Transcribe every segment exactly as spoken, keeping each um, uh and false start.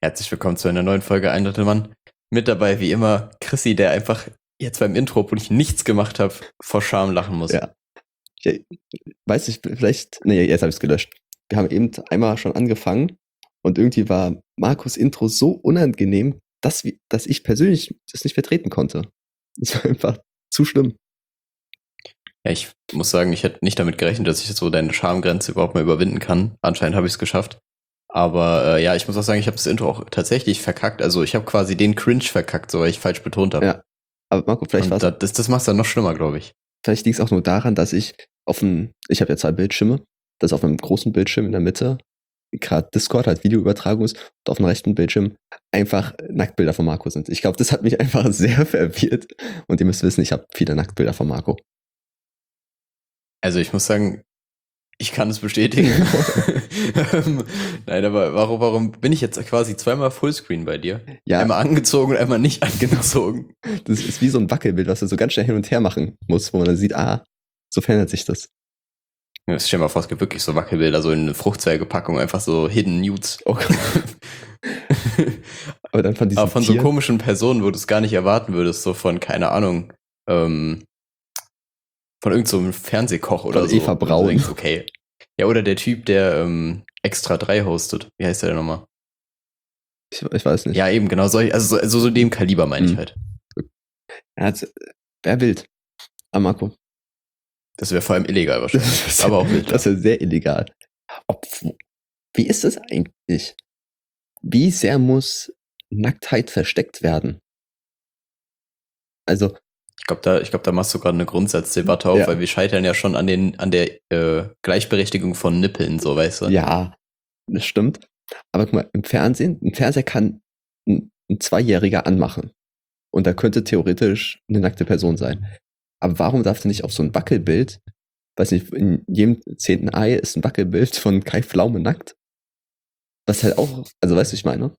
Herzlich willkommen zu einer neuen Folge Ein Drittel Mann. Mit dabei wie immer Chrissy, der einfach jetzt beim Intro, obwohl ich nichts gemacht habe, vor Scham lachen muss. Ja. Ich weiß nicht, vielleicht. Nee, jetzt habe ich es gelöscht. Wir haben eben einmal schon angefangen und irgendwie war Markus' Intro so unangenehm, dass, wir, dass ich persönlich das nicht vertreten konnte. Das war einfach zu schlimm. Ja, ich muss sagen, ich hätte nicht damit gerechnet, dass ich so deine Schamgrenze überhaupt mal überwinden kann. Anscheinend habe ich es geschafft. Aber äh, ja, ich muss auch sagen, ich habe das Intro auch tatsächlich verkackt. Also ich habe quasi den Cringe verkackt, so weil ich falsch betont habe. Ja. Aber Marco, vielleicht war das, das, das macht es dann noch schlimmer, glaube ich. Vielleicht liegt es auch nur daran, dass ich auf dem, ich habe ja zwei Bildschirme, dass auf einem großen Bildschirm in der Mitte gerade Discord halt Videoübertragung ist und auf dem rechten Bildschirm einfach Nacktbilder von Marco sind. Ich glaube, das hat mich einfach sehr verwirrt und ihr müsst wissen, ich habe viele Nacktbilder von Marco. Also ich muss sagen, ich kann es bestätigen. Nein, aber warum, warum bin ich jetzt quasi zweimal Fullscreen bei dir? Ja. Einmal angezogen und einmal nicht angezogen. Das ist wie so ein Wackelbild, was du so ganz schnell hin und her machen musst, wo man dann sieht, ah, so verändert sich das. Ja, stell dir mal vor, es gibt wirklich so Wackelbilder, so in eine Fruchtzwergepackung, einfach so Hidden Nudes. Oh Gott. Aber dann von diesen Aber von Tieren? so komischen Personen, wo du es gar nicht erwarten würdest, so von, keine Ahnung, ähm, von irgendeinem so Fernsehkoch oder von so. Eva Braun. Denkst, okay. Ja, oder der Typ, der ähm, Extra drei hostet. Wie heißt der denn nochmal? Ich, ich weiß nicht. Ja, eben, genau. Solch, also so, also so dem Kaliber meine hm. ich halt. Ja, wäre wild. Aber Marco. Das wäre vor allem illegal wahrscheinlich. Das aber auch wild. Das wäre sehr illegal. Ob, wie ist das eigentlich? Wie sehr muss Nacktheit versteckt werden? Also, Ich glaube, da, ich glaub, da machst du gerade eine Grundsatzdebatte auf, ja. weil wir scheitern ja schon an, den, an der äh, Gleichberechtigung von Nippeln, so weißt du. Ja, das stimmt. Aber guck mal, im Fernsehen, ein Fernseher kann ein, ein Zweijähriger anmachen. Und da könnte theoretisch eine nackte Person sein. Aber warum darf denn nicht auf so ein Wackelbild, weiß nicht, in jedem zehnten Ei ist ein Wackelbild von Kai Pflaume nackt? Was halt auch, also weißt du, ich meine?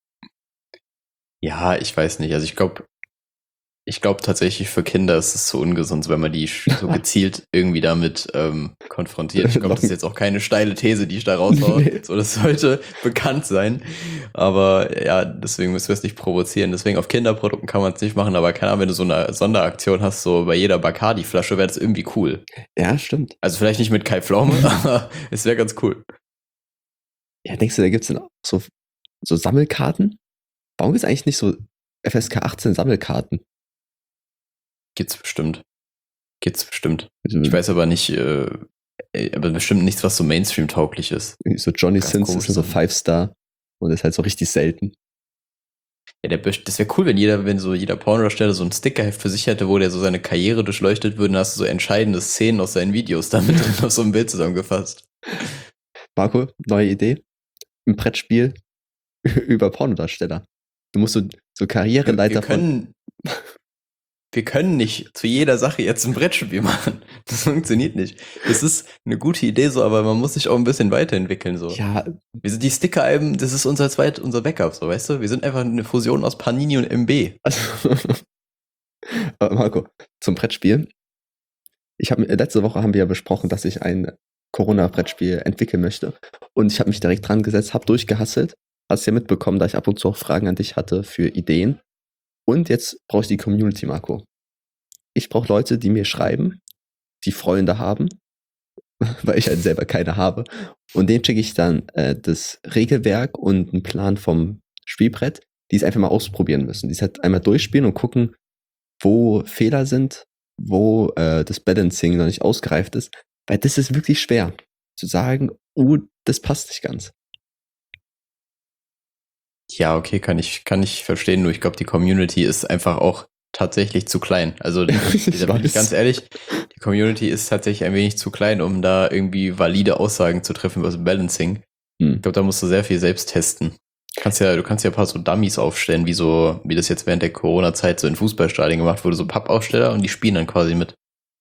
Ja, ich weiß nicht. Also ich glaube, ich glaube tatsächlich für Kinder ist es zu ungesund, wenn man die so gezielt irgendwie damit ähm, konfrontiert. Ich glaube, das ist jetzt auch keine steile These, die ich da raushaue. Nee. So, das sollte bekannt sein. Aber ja, deswegen müssen wir es nicht provozieren. Deswegen auf Kinderprodukten kann man es nicht machen. Aber keine Ahnung, wenn du so eine Sonderaktion hast, so bei jeder Bacardi-Flasche, wäre das irgendwie cool. Ja, stimmt. Also vielleicht nicht mit Kai Pflaume, aber es wäre ganz cool. Ja, denkst du, da gibt es denn auch so, so Sammelkarten? Warum gibt es eigentlich nicht so F S K achtzehn Sammelkarten? Gibt's bestimmt. Gibt's bestimmt. Ich weiß aber nicht, äh, aber bestimmt nichts, was so Mainstream-tauglich ist. So Johnny Sins ist so Five-Star und ist halt so richtig selten. Ja, der, das wäre cool, wenn jeder, wenn so jeder Pornodarsteller so ein Stickerheft für sich hätte, wo der so seine Karriere durchleuchtet würde, dann hast du so entscheidende Szenen aus seinen Videos damit drin auf so ein Bild zusammengefasst. Marco, neue Idee. Ein Brettspiel über Pornodarsteller. Du musst so, so Karriereleiter wir können, von... Wir können nicht zu jeder Sache jetzt ein Brettspiel machen. Das funktioniert nicht. Das ist eine gute Idee so, aber man muss sich auch ein bisschen weiterentwickeln so. Ja. Wir sind die Sticker-Alben, das ist unser zweit, unser Backup, so, weißt du? Wir sind einfach eine Fusion aus Panini und M B. Also, aber Marco, zum Brettspiel. Ich habe letzte Woche haben wir ja besprochen, dass ich ein Corona-Brettspiel entwickeln möchte. Und ich habe mich direkt dran gesetzt, habe durchgehasselt. Hast ja mitbekommen, da ich ab und zu auch Fragen an dich hatte für Ideen. Und jetzt brauche ich die Community, Marco. Ich brauche Leute, die mir schreiben, die Freunde haben, weil ich halt selber keine habe. Und denen schicke ich dann äh, das Regelwerk und einen Plan vom Spielbrett, die es einfach mal ausprobieren müssen. Die es halt einmal durchspielen und gucken, wo Fehler sind, wo äh, das Balancing noch nicht ausgereift ist. Weil das ist wirklich schwer, zu sagen, oh, das passt nicht ganz. Ja, okay, kann ich, kann ich verstehen, nur ich glaube, die Community ist einfach auch tatsächlich zu klein. Also, ich da bin ich ganz ehrlich, die Community ist tatsächlich ein wenig zu klein, um da irgendwie valide Aussagen zu treffen über das Balancing. Hm. Ich glaube, da musst du sehr viel selbst testen. Du kannst ja, du kannst ja ein paar so Dummies aufstellen, wie so, wie das jetzt während der Corona-Zeit so in Fußballstadien gemacht wurde, so Pappaufsteller und die spielen dann quasi mit.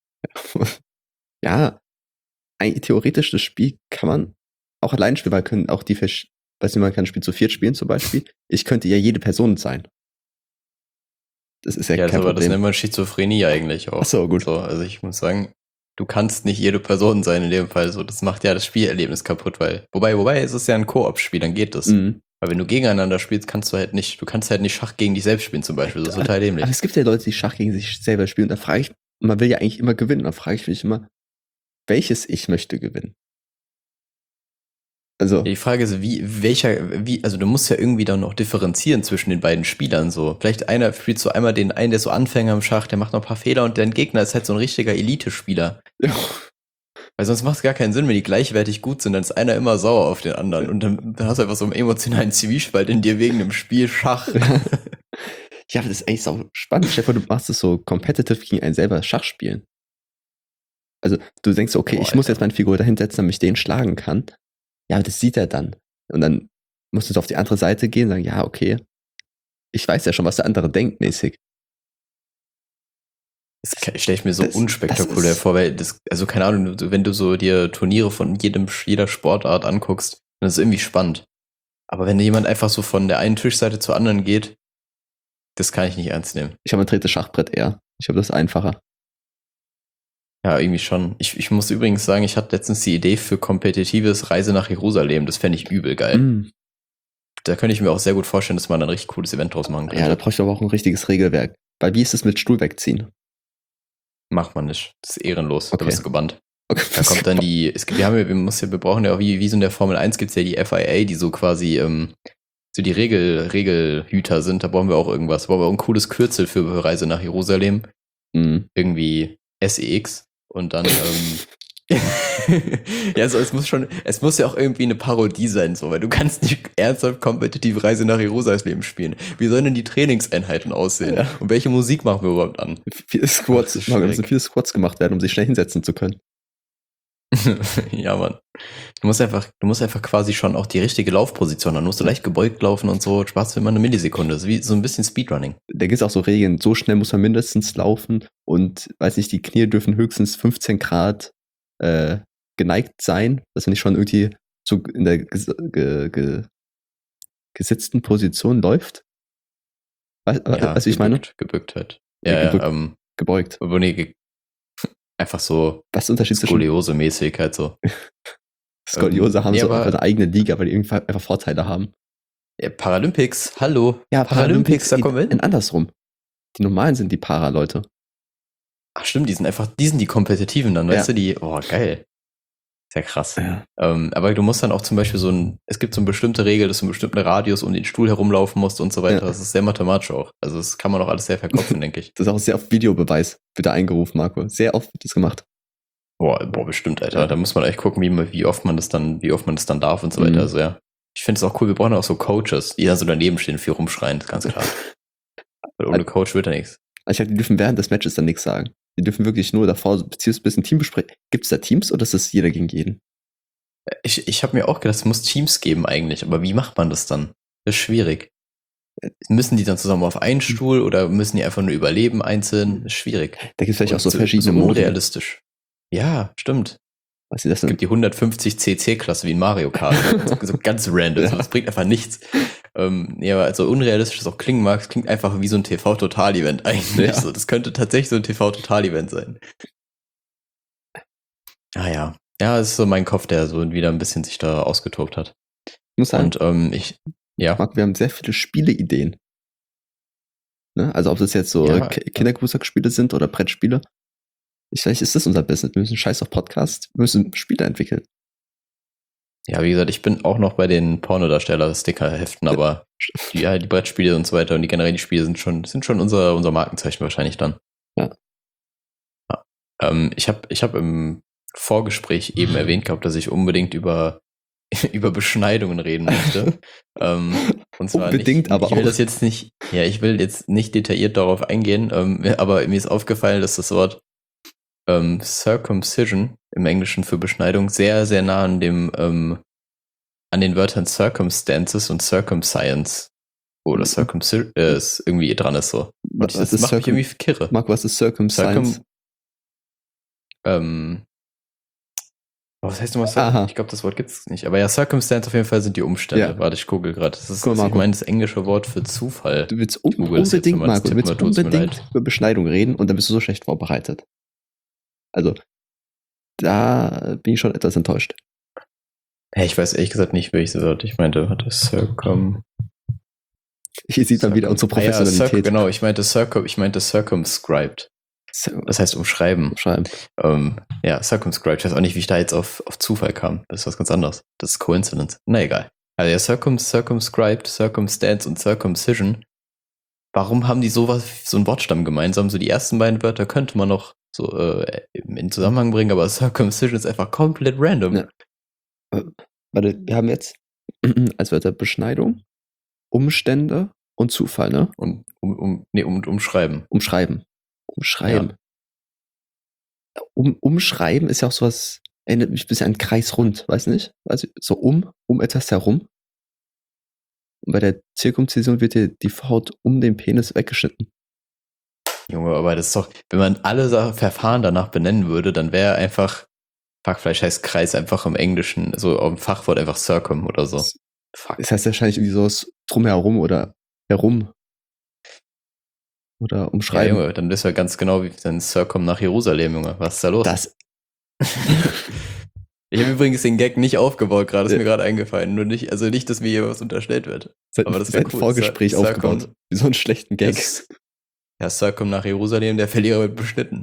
Ja, ein theoretisch das Spiel kann man auch allein spielen, weil können auch die Fisch Weiß nicht, man kann ein Spiel zu viert spielen zum Beispiel. Ich könnte ja jede Person sein. Das ist ja, ja kein aber Problem. Das nennt man Schizophrenie eigentlich auch. Ach so, gut. So, also ich muss sagen, du kannst nicht jede Person sein in dem Fall. So, das macht ja das Spielerlebnis kaputt, weil, wobei, wobei, es ist ja ein Koop-Spiel, dann geht das. Mhm. Weil wenn du gegeneinander spielst, kannst du halt nicht, du kannst halt nicht Schach gegen dich selbst spielen zum Beispiel. Das ist total dämlich. Aber es gibt ja Leute, die Schach gegen sich selber spielen. Und da frage ich, man will ja eigentlich immer gewinnen. Da frage ich mich immer, welches Ich möchte gewinnen? Also. Die Frage ist, wie, welcher, wie, also du musst ja irgendwie dann noch differenzieren zwischen den beiden Spielern so. Vielleicht einer spielt so einmal den einen, der ist so Anfänger im Schach, der macht noch ein paar Fehler und dein Gegner ist halt so ein richtiger Elite-Spieler. Ja. Weil sonst macht es gar keinen Sinn, wenn die gleichwertig gut sind, dann ist einer immer sauer auf den anderen und dann, dann hast du einfach so einen emotionalen Zwiespalt in dir wegen dem Spiel Schach. Ja, das ist eigentlich so spannend. Stefan, du machst es so competitive gegen einen selber Schach spielen. Also du denkst, okay, oh, ich muss jetzt meine Figur dahin setzen, damit ich den schlagen kann. Ja, aber das sieht er dann. Und dann musst du auf die andere Seite gehen und sagen, ja, okay, ich weiß ja schon, was der andere denkt, mäßig. Das stelle ich mir so das, unspektakulär das vor, weil das, also keine Ahnung, wenn du so dir Turniere von jedem, jeder Sportart anguckst, dann ist es irgendwie spannend. Aber wenn jemand einfach so von der einen Tischseite zur anderen geht, das kann ich nicht ernst nehmen. Ich habe ein drittes Schachbrett eher. Ich habe das einfacher. Ja, irgendwie schon. Ich, ich muss übrigens sagen, ich hatte letztens die Idee für kompetitives Reise nach Jerusalem. Das fände ich übel geil. Mm. Da könnte ich mir auch sehr gut vorstellen, dass man ein richtig cooles Event draus machen könnte. Ja, da brauche ich aber auch ein richtiges Regelwerk. Weil wie ist es mit Stuhl wegziehen? Macht man nicht. Das ist ehrenlos. Okay. Da bist du gebannt. Okay. Da kommt dann die, es gibt, wir haben ja, wir, muss ja, wir brauchen ja auch, wie, wie so in der Formel eins gibt es ja die F I A, die so quasi ähm, so die Regel, Regelhüter sind. Da brauchen wir auch irgendwas. Da brauchen wir auch ein cooles Kürzel für Reise nach Jerusalem. Mm. Irgendwie S E X. Und dann, ähm, ja, so, es muss schon, es muss ja auch irgendwie eine Parodie sein, so, weil du kannst nicht ernsthaft kompetitive Reise nach Jerusalem spielen. Wie sollen denn die Trainingseinheiten aussehen? Ja. Und welche Musik machen wir überhaupt an? Viele Squats, da müssen viele Squats gemacht werden, um sich schnell hinsetzen zu können. Ja, Mann. Du musst einfach, du musst einfach quasi schon auch die richtige Laufposition, dann musst du leicht gebeugt laufen und so, sparst du immer eine Millisekunde. So wie so ein bisschen Speedrunning. Da gibt es auch so Regeln, so schnell muss man mindestens laufen und, weiß nicht, die Knie dürfen höchstens fünfzehn Grad äh, geneigt sein, dass man nicht schon irgendwie so in der ges ge ge gesitzten Position läuft. Weißt du, ja, was ich meine? Gebückt halt. Ja, ja, gebückt, ja ähm, gebeugt. Aber nee, ge einfach so was ist der Unterschied zwischen Skoliose-mäßig halt so. Skoliose ähm, haben nee, so einfach eine eigene Liga, weil die irgendwie einfach Vorteile haben. Ja, Paralympics, hallo. Ja, Paralympics, Paralympics da kommen wir hin. Andersrum. Die normalen sind die Para-Leute. Ach stimmt, die sind einfach, die sind die Kompetitiven dann, weißt ja. du, die, oh geil. Sehr krass. Ja. Ähm, aber du musst dann auch zum Beispiel so ein, es gibt so eine bestimmte Regel, dass du einen bestimmten Radius um den Stuhl herumlaufen musst und so weiter. Ja. Das ist sehr mathematisch auch. Also das kann man auch alles sehr verkopfen, denke ich. Das ist auch sehr oft Videobeweis, wird da eingerufen, Marco. Sehr oft wird das gemacht. Boah, boah, bestimmt, Alter. Ja. Da muss man echt gucken, wie, wie oft man das dann, wie oft man das dann darf und so weiter. Mhm. Also ja. Ich finde es auch cool, wir brauchen auch so Coaches, die da so daneben stehen und viel rumschreien, ganz klar. Weil ohne Coach wird da nichts. Ich glaube, die dürfen während des Matches dann nichts sagen. Die dürfen wirklich nur davor ein bisschen Team besprechen. Gibt es da Teams oder ist das jeder gegen jeden? Ich, ich habe mir auch gedacht, es muss Teams geben eigentlich, aber wie macht man das dann? Das ist schwierig. Müssen die dann zusammen auf einen Stuhl oder müssen die einfach nur überleben einzeln? Das ist schwierig. Da gibt es vielleicht und auch so, so verschiedene so Modi. Unrealistisch. Ja, stimmt. Was ist das denn? Es gibt die hundertfünfzig C C-Klasse wie in Mario Kart. so, so ganz random. Ja. So, das bringt einfach nichts. Ähm, ja, aber also unrealistisch das auch klingen mag, es klingt einfach wie so ein T V-Total-Event eigentlich. Ja. So, das könnte tatsächlich so ein T V-Total-Event sein. Ah ja. Ja, es ist so mein Kopf, der so wieder ein bisschen sich da ausgetobt hat. Ich muss sagen, und ähm, ich, ja. Marc, wir haben sehr viele Spieleideen. Ne? Also ob das jetzt so ja. Kindergeburtstagsspiele sind oder Brettspiele. Vielleicht ist das unser Business. Wir müssen scheiß auf Podcast, wir müssen Spiele entwickeln. Ja, wie gesagt, ich bin auch noch bei den Pornodarsteller-Sticker-Heften, aber die, ja, die Brettspiele und so weiter und die generell die Spiele sind schon, sind schon unser, unser Markenzeichen wahrscheinlich dann. Ja. ja. Ähm, ich habe ich hab im Vorgespräch eben mhm. erwähnt gehabt, dass ich unbedingt über, über Beschneidungen reden möchte. ähm, und zwar unbedingt, nicht, aber ich will auch. das jetzt nicht, ja, ich will jetzt nicht detailliert darauf eingehen, ähm, aber mir ist aufgefallen, dass das Wort ähm, Circumcision im Englischen für Beschneidung sehr, sehr nah an dem, ähm, an den Wörtern Circumstances und Circumscience oder Circumcision äh, ist irgendwie dran ist so. Und ich, das macht Circum- mich irgendwie kirre. Marc, was ist Circumscience? Circum- ähm, oh, was heißt nochmal Circum? Ich glaube, das Wort gibt es nicht. Aber ja, Circumstance auf jeden Fall sind die Umstände. Ja. Warte, ich google gerade. Das ist, Guck mal, ich meine, das englische Wort für Zufall. Du willst un- unbedingt, Marco, du willst unbedingt über Beschneidung reden und dann bist du so schlecht vorbereitet. Also, da bin ich schon etwas enttäuscht. Hey, ich weiß ehrlich gesagt nicht, welches Wort ich meinte. Warte, Circum. Hier sieht man wieder unsere Professionalität. Ah, ja, Circ- genau, ich meinte Circum, ich meinte circumscribed. Das heißt umschreiben. Umschreiben. Ähm, ja, circumscribed. Ich weiß auch nicht, wie ich da jetzt auf, auf Zufall kam. Das ist was ganz anderes. Das ist Coincidence. Na egal. Also ja, circum, circumscribed, circumstance und circumcision. Warum haben die sowas, so einen Wortstamm gemeinsam? So die ersten beiden Wörter könnte man noch so äh, in Zusammenhang bringen, aber circumcision ist einfach komplett random. Ja. Warte, wir haben jetzt als Wörter Beschneidung, Umstände und Zufall, ne? Und um, um, nee, um, umschreiben. Umschreiben. Umschreiben. Ja. Um, umschreiben ist ja auch sowas, erinnert mich ein bisschen an Kreisrund, weiß nicht? Also so um, um etwas herum. Und bei der Zirkumzision wird dir die Haut um den Penis weggeschnitten. Junge, aber das ist doch, wenn man alle Verfahren danach benennen würde, dann wäre einfach, Hackfleisch heißt Kreis einfach im Englischen, so auf dem Fachwort einfach Circum oder so. Das, das heißt wahrscheinlich irgendwie so drumherum oder herum. Oder umschreiben. Ja, Junge, dann wissen wir ganz genau, wie dann Circum nach Jerusalem, Junge. Was ist da los? Das. Ich habe übrigens den Gag nicht aufgebaut, gerade ist ja. mir gerade eingefallen. Nur nicht, also nicht, dass mir hier was unterstellt wird. Seit, aber das seit cool. Vorgespräch Cir- aufgebaut. Circum, wie so einen schlechten Gag. Yes. Ja, Circum nach Jerusalem, der Verlierer wird beschnitten.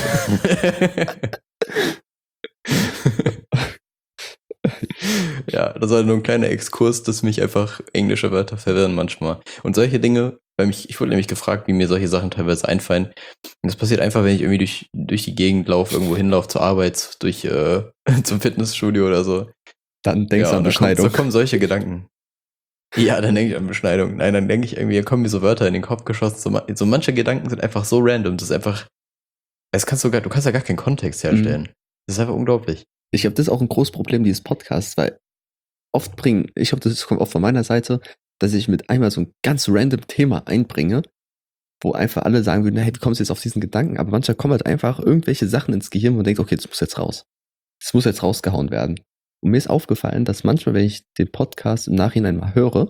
Ja, das war nur ein kleiner Exkurs, dass mich einfach englische Wörter verwirren manchmal. Und solche Dinge, weil mich, ich wurde nämlich gefragt, wie mir solche Sachen teilweise einfallen. Und das passiert einfach, wenn ich irgendwie durch, durch die Gegend laufe, irgendwo hinlaufe zur Arbeit, durch äh, zum Fitnessstudio oder so. Dann denkst ja, du an Beschneidung. Dann kommen, so kommen solche Gedanken. Ja, dann denke ich an Beschneidung. Nein, dann denke ich irgendwie, kommen mir so Wörter in den Kopf geschossen. So, so manche Gedanken sind einfach so random. Das ist einfach, das kannst du, gar, du kannst ja gar keinen Kontext herstellen. Mhm. Das ist einfach unglaublich. Ich glaube, das ist auch ein großes Problem dieses Podcasts, weil oft bringen, ich glaube, das kommt oft von meiner Seite, dass ich mit einmal so ein ganz random Thema einbringe, wo einfach alle sagen würden, hey, wie kommst du jetzt auf diesen Gedanken? Aber manchmal kommen halt einfach irgendwelche Sachen ins Gehirn, wo man denkt, okay, das muss jetzt raus. Das muss jetzt rausgehauen werden. Und mir ist aufgefallen, dass manchmal, wenn ich den Podcast im Nachhinein mal höre,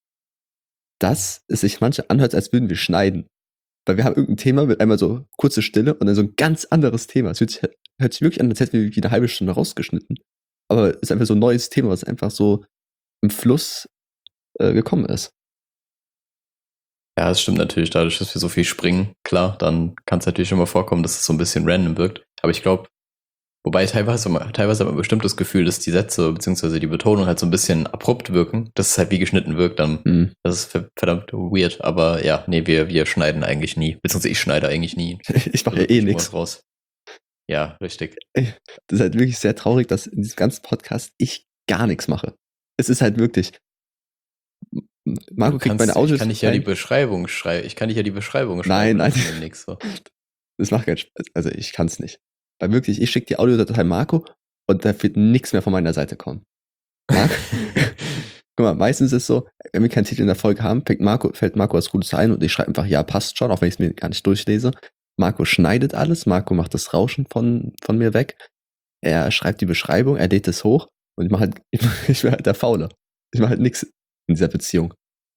dass es sich manchmal anhört, als würden wir schneiden. Weil wir haben irgendein Thema mit einmal so kurze Stille und dann so ein ganz anderes Thema. Es hört sich, hört sich wirklich an, als hätten wir wie eine halbe Stunde rausgeschnitten. Aber es ist einfach so ein neues Thema, was einfach so im Fluss äh, gekommen ist. Ja, das stimmt natürlich. Dadurch, dass wir so viel springen, klar, dann kann es natürlich immer vorkommen, dass es so ein bisschen random wirkt. Aber ich glaube, wobei teilweise, teilweise hat man bestimmt das Gefühl, dass die Sätze bzw. die Betonung halt so ein bisschen abrupt wirken, dass es halt wie geschnitten wirkt, dann mhm. Das ist verdammt weird. Aber ja, nee, wir, wir schneiden eigentlich nie. Beziehungsweise ich schneide eigentlich nie. Ich mache ja eh nichts raus. Ja, richtig. Das ist halt wirklich sehr traurig, dass in diesem ganzen Podcast ich gar nichts mache. Es ist halt wirklich. Marco kriegt meine Audios. Ich kann ich ja die Beschreibung schreiben. Ich kann dich ja die Beschreibung schreiben. Nein, nein. Nix, so. Das macht keinen Spaß. Also ich kann es nicht. Weil wirklich, ich schicke die Audiodatei Marco und da wird nichts mehr von meiner Seite kommen. Marco? Guck mal, meistens ist es so, wenn wir keinen Titel in der Folge haben, fängt Marco, fällt Marco was Gutes ein und ich schreibe einfach, ja, passt schon, auch wenn ich es mir gar nicht durchlese. Marco schneidet alles, Marco macht das Rauschen von, von mir weg. Er schreibt die Beschreibung, er lädt es hoch und ich mache halt, ich bin halt der Faule. Ich mache halt nichts in dieser Beziehung.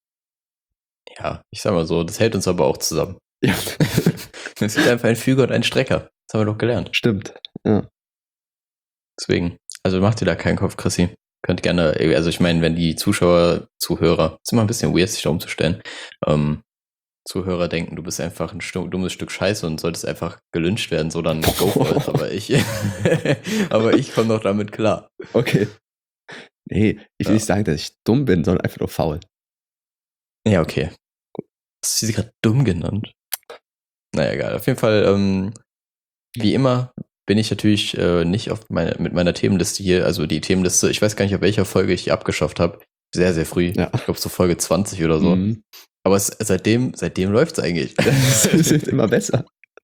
Ja, ich sag mal so, das hält uns aber auch zusammen. Ja. Es gibt einfach einen Füger und einen Strecker. Das haben wir doch gelernt. Stimmt, ja. Deswegen, also macht dir da keinen Kopf, Chrissy. Könnt gerne, also ich meine, wenn die Zuschauer, Zuhörer, ist immer ein bisschen weird, sich da umzustellen, ähm, Zuhörer denken, du bist einfach ein stu- dummes Stück Scheiße und solltest einfach gelyncht werden, so dann go for it. Aber ich, aber ich komme doch damit klar. Okay. Nee, ich will ja. nicht sagen, dass ich dumm bin, sondern einfach nur faul. Ja, okay. Hast du sie gerade dumm genannt? Naja, egal. Auf jeden Fall, ähm, wie immer bin ich natürlich äh, nicht auf meine, mit meiner Themenliste hier, also die Themenliste, ich weiß gar nicht, auf welcher Folge ich die abgeschafft habe. Sehr, sehr früh. Ja. Ich glaube, so Folge zwanzig oder so. Mhm. Aber es, seitdem, seitdem läuft es eigentlich. Es wird immer besser.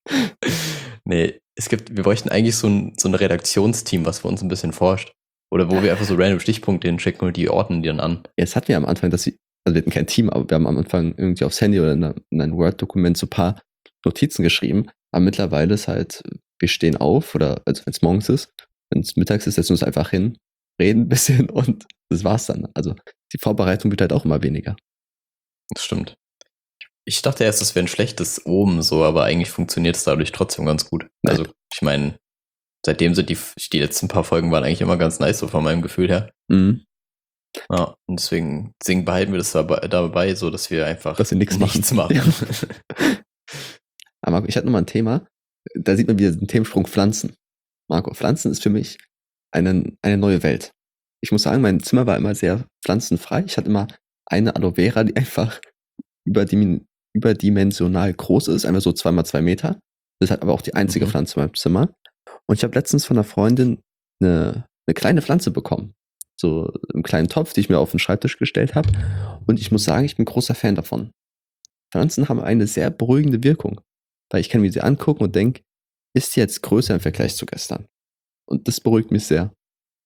Nee, es gibt, wir bräuchten eigentlich so ein, so ein Redaktionsteam, was für uns ein bisschen forscht. Oder wo wir einfach so random Stichpunkte hinschicken und die ordnen die dann an. Jetzt hatten wir am Anfang, dass wir, also wir hatten kein Team, aber wir haben am Anfang irgendwie aufs Handy oder in, einer, in ein Word-Dokument so ein paar Notizen geschrieben. Aber mittlerweile ist halt, wir stehen auf, oder also wenn es morgens ist, wenn es mittags ist, setzen wir uns einfach hin, reden ein bisschen und das war's dann. Also die Vorbereitung wird halt auch immer weniger. Das stimmt. Ich dachte erst, das wäre ein schlechtes Omen so, aber eigentlich funktioniert es dadurch trotzdem ganz gut. Nein. Also ich meine, seitdem sind die, die letzten paar Folgen waren eigentlich immer ganz nice, so von meinem Gefühl her. Mhm. Ja, und deswegen, deswegen behalten wir das dabei, dabei, so dass wir einfach Dass wir nichts machen. nichts machen. Ja. Aber Marco, ich hatte nochmal ein Thema. Da sieht man wieder den Themensprung Pflanzen. Marco, Pflanzen ist für mich eine, eine neue Welt. Ich muss sagen, mein Zimmer war immer sehr pflanzenfrei. Ich hatte immer eine Aloe Vera, die einfach überdim überdimensional groß ist, einfach so zwei mal zwei Meter. Das ist halt aber auch die einzige Mhm. Pflanze in meinem Zimmer. Und ich habe letztens von einer Freundin eine, eine kleine Pflanze bekommen. So einen kleinen Topf, die ich mir auf den Schreibtisch gestellt habe. Und ich muss sagen, ich bin großer Fan davon. Pflanzen haben eine sehr beruhigende Wirkung. Weil ich kann mir sie angucken und denke, ist die jetzt größer im Vergleich zu gestern? Und das beruhigt mich sehr.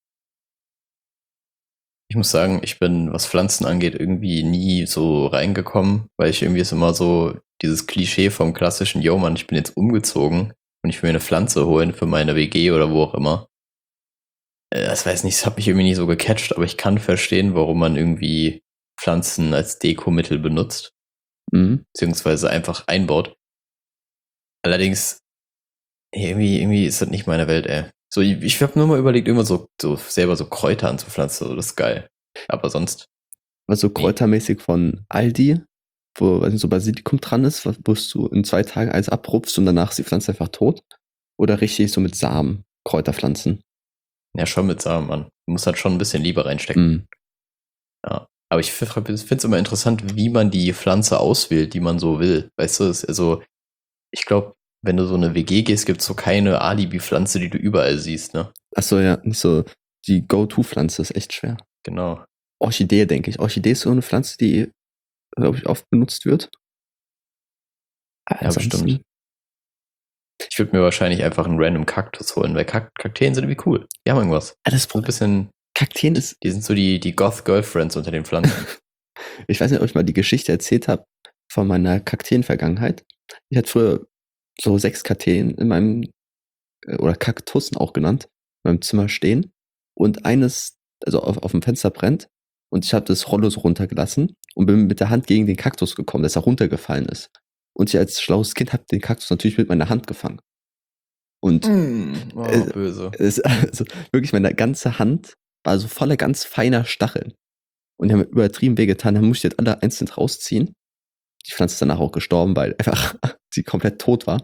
Ich muss sagen, ich bin, was Pflanzen angeht, irgendwie nie so reingekommen, weil ich irgendwie ist immer so dieses Klischee vom klassischen, yo Mann, ich bin jetzt umgezogen und ich will mir eine Pflanze holen für meine W G oder wo auch immer. Äh, Das weiß nicht, das hat mich irgendwie nie so gecatcht, aber ich kann verstehen, warum man irgendwie Pflanzen als Dekomittel benutzt, Mhm. beziehungsweise einfach einbaut. Allerdings, irgendwie, irgendwie ist das nicht meine Welt, ey. So, ich, ich habe nur mal überlegt, immer so, so selber so Kräuter anzupflanzen, so, das ist geil. Aber sonst, Also kräutermäßig von Aldi, wo weiß nicht, so Basilikum dran ist, wo du in zwei Tagen alles abrupfst und danach ist die Pflanze einfach tot. Oder richtig so mit Samen, Kräuterpflanzen. ja, schon mit Samen, Mann. Du musst halt schon ein bisschen Liebe reinstecken. Mhm. Ja. Aber ich finde es immer interessant, wie man die Pflanze auswählt, die man so will. Weißt du, es- also, ich glaube, wenn du so eine W G gehst, gibt es so keine Alibi-Pflanze, die du überall siehst, ne? Achso, ja, nicht so die Go-To-Pflanze ist echt schwer. Genau. Orchidee, denke ich. Orchidee ist so eine Pflanze, die, glaube ich, oft benutzt wird. Ja, Ansonsten- bestimmt. Ich würde mir wahrscheinlich einfach einen random Kaktus holen, weil Kak Kakteen sind irgendwie cool. Die haben irgendwas. Ah, das So ein Problem. bisschen, Kakteen ist, die sind so die, die Goth-Girlfriends unter den Pflanzen. ich weiß nicht, ob ich mal die Geschichte erzählt habe von meiner Kakteen-Vergangenheit. Ich hatte früher so sechs Kakteen in meinem, äh, oder Kaktussen auch genannt, in meinem Zimmer stehen. Und eines, also auf, auf dem Fenster brennt. Und ich habe das Rollo so runtergelassen und bin mit der Hand gegen den Kaktus gekommen, dass er runtergefallen ist. Und ich als schlaues Kind habe den Kaktus natürlich mit meiner Hand gefangen. Und Mm, oh, Äh, böse. es, also wirklich meine ganze Hand war so voller ganz feiner Stacheln. Und die haben mir übertrieben wehgetan, dann musste ich jetzt alle einzeln rausziehen. Die Pflanze ist danach auch gestorben, weil einfach sie komplett tot war.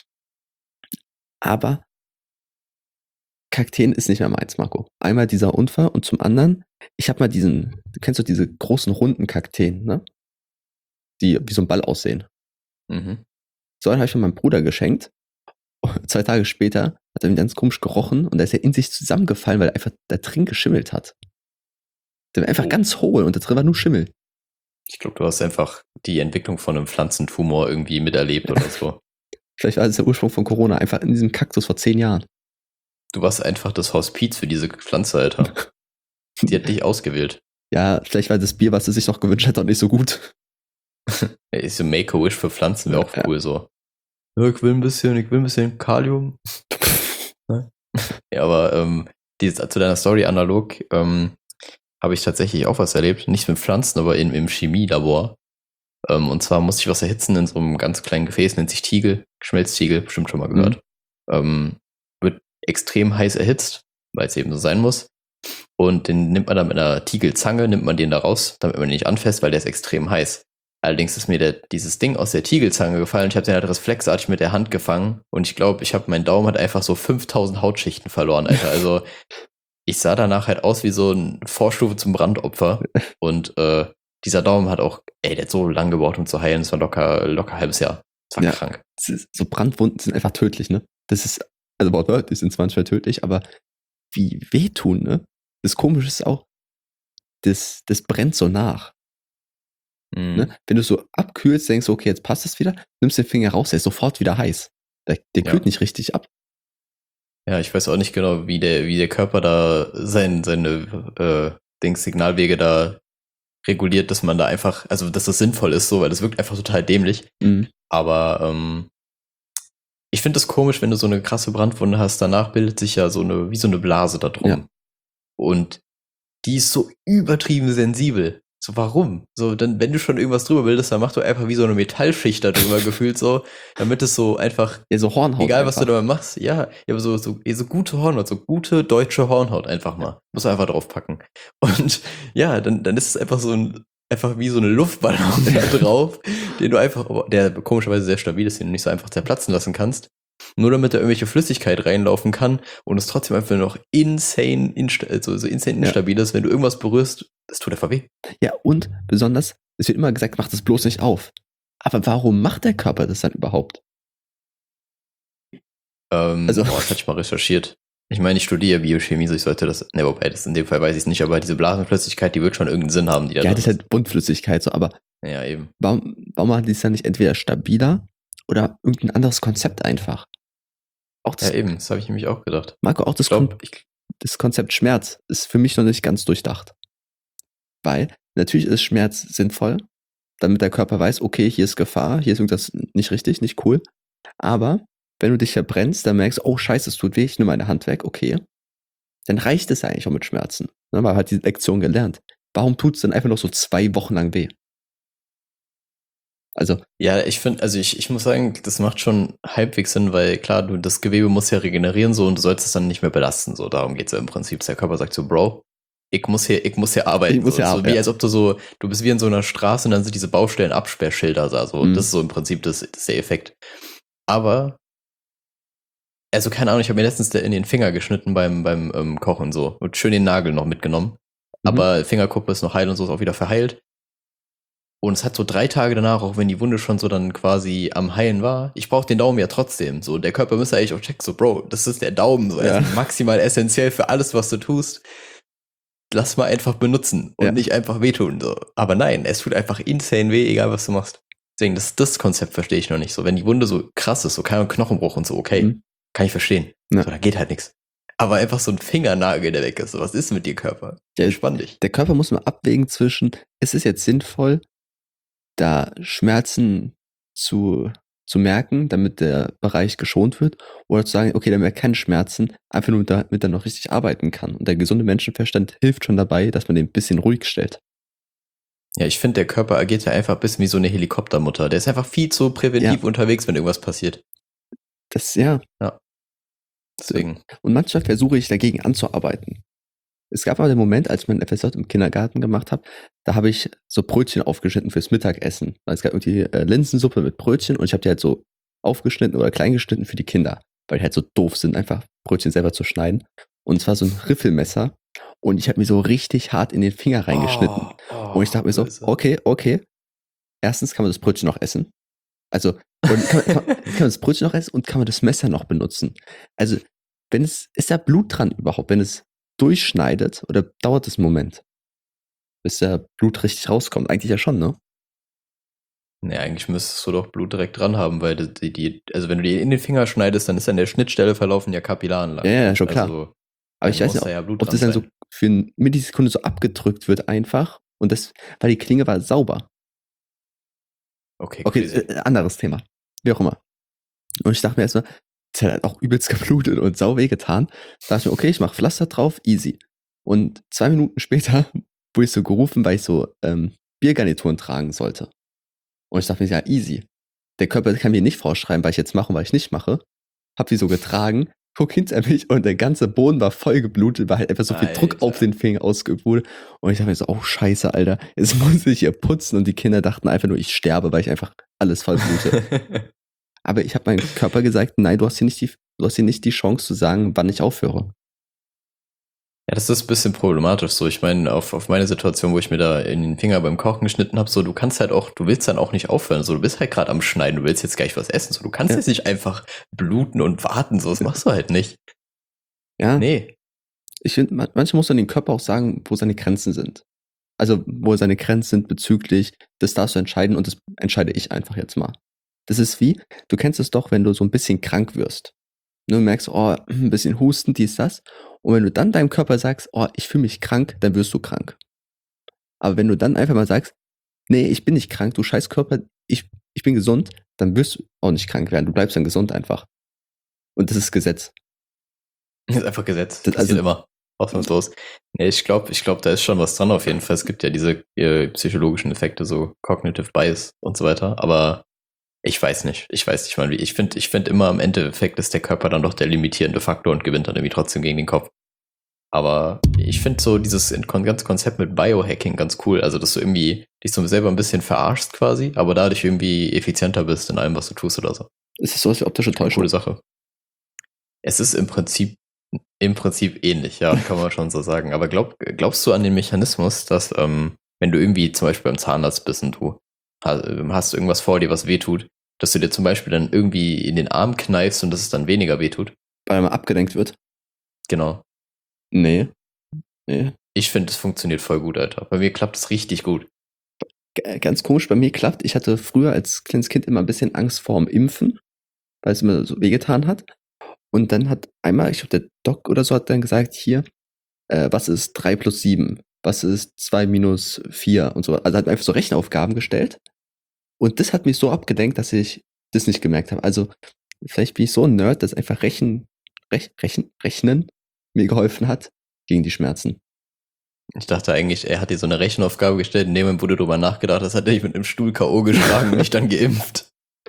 Aber Kakteen ist nicht mehr meins, Marco. Einmal dieser Unfall und zum anderen, ich habe mal diesen, du kennst doch diese großen runden Kakteen, ne? Die wie so ein Ball aussehen. Mhm. So einen habe ich von meinem Bruder geschenkt. Zwei Tage später hat er ihn ganz komisch gerochen und da ist er in sich zusammengefallen, weil er einfach da drin geschimmelt hat. Der war einfach Oh. ganz hohl und da drin war nur Schimmel. Ich glaube, du hast einfach die Entwicklung von einem Pflanzentumor irgendwie miterlebt oder so. Vielleicht war das der Ursprung von Corona, einfach in diesem Kaktus vor zehn Jahren. Du warst einfach das Hospiz für diese Pflanze, Alter. Die hat dich ausgewählt. Ja, vielleicht war das Bier, was er sich noch gewünscht hat, auch nicht so gut. Ja, ist so Make-A-Wish für Pflanzen wäre auch Ja. cool so. Ja, ich will ein bisschen, ich will ein bisschen Kalium. Ja, aber ähm, die, zu deiner Story analog ähm, habe ich tatsächlich auch was erlebt. Nicht mit Pflanzen, aber in, im Chemielabor. Ähm, und zwar musste ich was erhitzen in so einem ganz kleinen Gefäß, nennt sich Tiegel, Schmelztiegel, bestimmt schon mal gehört. Mhm. Ähm, wird extrem heiß erhitzt, weil es eben so sein muss. Und den nimmt man dann mit einer Tiegelzange, nimmt man den da raus, damit man ihn nicht anfasst, weil der ist extrem heiß. Allerdings ist mir der, dieses Ding aus der Tiegelzange gefallen. Ich habe den halt reflexartig mit der Hand gefangen und ich glaube, ich habe mein Daumen hat einfach so fünftausend Hautschichten verloren, Alter. Also ich sah danach halt aus wie so ein Vorstufe zum Brandopfer und äh, dieser Daumen hat auch, ey, der hat so lange gebraucht, um zu heilen. Das war locker, locker ein halbes Jahr. Das war Ja. krank. Das ist, so Brandwunden sind einfach tödlich, ne? Das ist, also wortwörtlich sind es manchmal tödlich, aber wie wehtun, ne? Das Komische ist auch, das, das brennt so nach. Mhm. Ne? Wenn du so abkühlst, denkst du, okay, jetzt passt es wieder, nimmst den Finger raus, der ist sofort wieder heiß. Der, der Ja. kühlt nicht richtig ab. Ja, ich weiß auch nicht genau, wie der, wie der Körper da sein, seine äh, Dings, Signalwege da reguliert, dass man da einfach, also dass das sinnvoll ist, so, weil das wirkt einfach total dämlich. Mhm. Aber ähm, ich finde es komisch, wenn du so eine krasse Brandwunde hast, danach bildet sich ja so eine, wie so eine Blase da drum. Ja. Und die ist so übertrieben sensibel. So, warum? So, dann, wenn du schon irgendwas drüber bildest, dann mach du einfach wie so eine Metallschicht da drüber gefühlt so, damit es so einfach, Ja, so Hornhaut. egal was du einfach. dabei machst, ja, ja, aber so, so, so gute Hornhaut, so gute deutsche Hornhaut einfach mal. Muss man einfach draufpacken. Und ja, dann, dann ist es einfach so ein, einfach wie so eine Luftballon da drauf, den du einfach, der komischerweise sehr stabil ist, den du nicht so einfach zerplatzen lassen kannst. Nur damit da irgendwelche Flüssigkeit reinlaufen kann und es trotzdem einfach noch insane, insta also so insane Ja. instabil ist, wenn du irgendwas berührst, das tut einfach weh. Ja, und besonders, es wird immer gesagt, mach das bloß nicht auf. Aber warum macht der Körper das dann überhaupt? Ähm, Also- boah, das hatte ich mal recherchiert. Ich meine, ich studiere Biochemie, so ich sollte das, ne, wobei, das in dem Fall weiß ich es nicht, aber diese Blasenflüssigkeit, die wird schon irgendeinen Sinn haben, die da Ja, drin das ist halt Buntflüssigkeit, so, aber Ja, eben. warum, warum machen die es dann nicht entweder stabiler oder irgendein anderes Konzept einfach? Auch das, Ja, eben, das habe ich nämlich auch gedacht. Marco, auch das, Ich glaube, Kon das Konzept Schmerz ist für mich noch nicht ganz durchdacht. Weil natürlich ist Schmerz sinnvoll, damit der Körper weiß, okay, hier ist Gefahr, hier ist irgendwas nicht richtig, nicht cool. Aber wenn du dich verbrennst, dann merkst du, oh scheiße, es tut weh, ich nehme meine Hand weg, okay. Dann reicht es eigentlich auch mit Schmerzen. Ne, weil man hat die Lektion gelernt. Warum tut es dann einfach noch so zwei Wochen lang weh? Also, ja, ich finde, also ich, ich muss sagen, das macht schon halbwegs Sinn, weil klar, du, das Gewebe muss ja regenerieren so und du sollst es dann nicht mehr belasten. So, darum geht's ja im Prinzip. Der Körper sagt so, Bro, ich muss hier, ich muss hier arbeiten. Ich muss so, hier so arbeiten, wie ja. als ob du so, du bist wie in so einer Straße und dann sind diese Baustellen Absperrschilder da. So. Mhm. Das ist so im Prinzip das, das ist der Effekt. Aber, also keine Ahnung, ich habe mir letztens in den Finger geschnitten beim, beim ähm, Kochen so und schön den Nagel noch mitgenommen. Mhm. Aber Fingerkuppe ist noch heil und so, ist auch wieder verheilt. Und es hat so drei Tage danach, auch wenn die Wunde schon so dann quasi am Heilen war, ich brauche den Daumen ja trotzdem. So, der Körper müsste eigentlich auch checken, so, Bro, das ist der Daumen, so, er Ja. ist maximal essentiell für alles, was du tust. Lass mal einfach benutzen und Ja. nicht einfach wehtun. So. Aber nein, es tut einfach insane weh, egal was du machst. Deswegen, das, das Konzept verstehe ich noch nicht. So, wenn die Wunde so krass ist, so kein Knochenbruch und so, okay, Mhm. kann ich verstehen. Ja. So, da geht halt nichts. Aber einfach so ein Fingernagel, der weg ist. So, was ist mit dir, Körper? Ja, Entspann dich. Der Körper muss mal abwägen zwischen, ist es jetzt sinnvoll, da Schmerzen zu, zu merken, damit der Bereich geschont wird, oder zu sagen, okay, der merkt keine Schmerzen, einfach nur damit er noch richtig arbeiten kann. Und der gesunde Menschenverstand hilft schon dabei, dass man den ein bisschen ruhig stellt. Ja, ich finde, der Körper agiert ja einfach ein bisschen wie so eine Helikoptermutter. Der ist einfach viel zu präventiv unterwegs, wenn irgendwas passiert. Das, ja. Deswegen. Und manchmal versuche ich dagegen anzuarbeiten. Es gab aber den Moment, als ich mein F S J im Kindergarten gemacht habe, da habe ich so Brötchen aufgeschnitten fürs Mittagessen. Es gab irgendwie äh, Linsensuppe mit Brötchen und ich habe die halt so aufgeschnitten oder kleingeschnitten für die Kinder, weil die halt so doof sind, einfach Brötchen selber zu schneiden. Und es war so ein Riffelmesser und ich habe mir so richtig hart in den Finger reingeschnitten. Oh, oh, und ich dachte mir so, böse. okay, okay. Erstens kann man das Brötchen noch essen. Also, und kann, kann, kann man das Brötchen noch essen und kann man das Messer noch benutzen. Also, wenn es, ist da Blut dran überhaupt? Wenn es durchschneidet oder dauert es einen Moment, bis der Blut richtig rauskommt? Eigentlich ja schon, ne? Nee, eigentlich müsstest du doch Blut direkt dran haben, weil die, die, also wenn du die in den Finger schneidest, dann ist an der Schnittstelle verlaufen ja Kapillaren lang. Ja, ja, schon klar. Also, Aber ich weiß nicht, da ja Blut ob das dran dann so sein. für eine Millisekunde so abgedrückt wird einfach und das, weil die Klinge war sauber. Okay, Okay, crazy. äh, anderes Thema. Wie auch immer. Und ich dachte mir erstmal, das hat halt auch übelst geblutet und sau weh getan. Da dachte ich mir, okay, ich mache Pflaster drauf, easy. Und zwei Minuten später wurde ich so gerufen, weil ich so ähm, Biergarnituren tragen sollte. Und ich dachte mir, ja, easy. Der Körper kann mir nicht vorschreiben, was ich jetzt mache und was ich nicht mache. Hab die so getragen, guck hinter mich und der ganze Boden war voll geblutet, weil halt einfach so viel Druck Alter. auf den Finger ausgeübt wurde. Und ich dachte mir so, oh scheiße, Alter, jetzt muss ich hier putzen. Und die Kinder dachten einfach nur, ich sterbe, weil ich einfach alles voll blute. Aber ich habe meinem Körper gesagt, nein, du hast hier nicht die, du hast hier nicht die Chance zu sagen, wann ich aufhöre. Ja, das ist ein bisschen problematisch so. Ich meine, auf, auf meine Situation, wo ich mir da in den Finger beim Kochen geschnitten habe, so, du kannst halt auch, du willst dann auch nicht aufhören. So, du bist halt gerade am Schneiden, du willst jetzt gleich was essen. So, du kannst Ja. jetzt nicht einfach bluten und warten. So, das machst du halt nicht. Ja, Nee. ich finde, man- manchmal muss man den Körper auch sagen, wo seine Grenzen sind. Also, wo seine Grenzen sind bezüglich, das darfst du entscheiden und das entscheide ich einfach jetzt mal. Das ist wie, du kennst es doch, wenn du so ein bisschen krank wirst. Du merkst, oh, ein bisschen Husten, dies, das. Und wenn du dann deinem Körper sagst, oh, ich fühle mich krank, dann wirst du krank. Aber wenn du dann einfach mal sagst, nee, ich bin nicht krank, du scheiß Körper, ich, ich bin gesund, dann wirst du auch nicht krank werden. Du bleibst dann gesund einfach. Und das ist Gesetz. Das ist einfach Gesetz. Das- Das passiert also- immer. ausnahmslos. Nee, ich glaube, ich glaube, da ist schon was dran auf jeden Fall. Es gibt ja diese äh, psychologischen Effekte, so Cognitive Bias und so weiter, aber ich weiß nicht. Ich weiß nicht mal wie. Ich finde, ich finde immer am Endeffekt ist der Körper dann doch der limitierende Faktor und gewinnt dann irgendwie trotzdem gegen den Kopf. Aber ich finde so dieses ganze Konzept mit Biohacking ganz cool. Also, dass du irgendwie dich so selber ein bisschen verarschst quasi, aber dadurch irgendwie effizienter bist in allem, was du tust oder so. Ist es sowas wie optische Täuschung? Coole Sache. Es ist im Prinzip, im Prinzip ähnlich, ja, kann man schon so sagen. Aber glaub, glaubst du an den Mechanismus, dass, ähm, wenn du irgendwie zum Beispiel beim Zahnarzt bist und du hast irgendwas vor dir, was wehtut, dass du dir zum Beispiel dann irgendwie in den Arm kneifst und dass es dann weniger wehtut? Weil man abgelenkt wird? Genau. Nee. Nee. Ich finde, es funktioniert voll gut, Alter. Bei mir klappt es richtig gut. G- Ganz komisch, bei mir klappt. Ich hatte früher als kleines Kind immer ein bisschen Angst vorm Impfen, weil es mir so wehgetan hat. Und dann hat einmal, ich glaube, der Doc oder so hat dann gesagt, hier, äh, was ist drei plus sieben? Was ist zwei minus vier? Und so. Also hat mir einfach so Rechenaufgaben gestellt. Und das hat mich so abgelenkt, dass ich das nicht gemerkt habe. Also vielleicht bin ich so ein Nerd, dass einfach Rechen, Rech, Rechen, Rechnen mir geholfen hat gegen die Schmerzen. Ich dachte eigentlich, er hat dir so eine Rechenaufgabe gestellt, in dem Moment, wo du drüber nachgedacht hast, hat er dich mit einem Stuhl K O geschlagen und mich dann geimpft.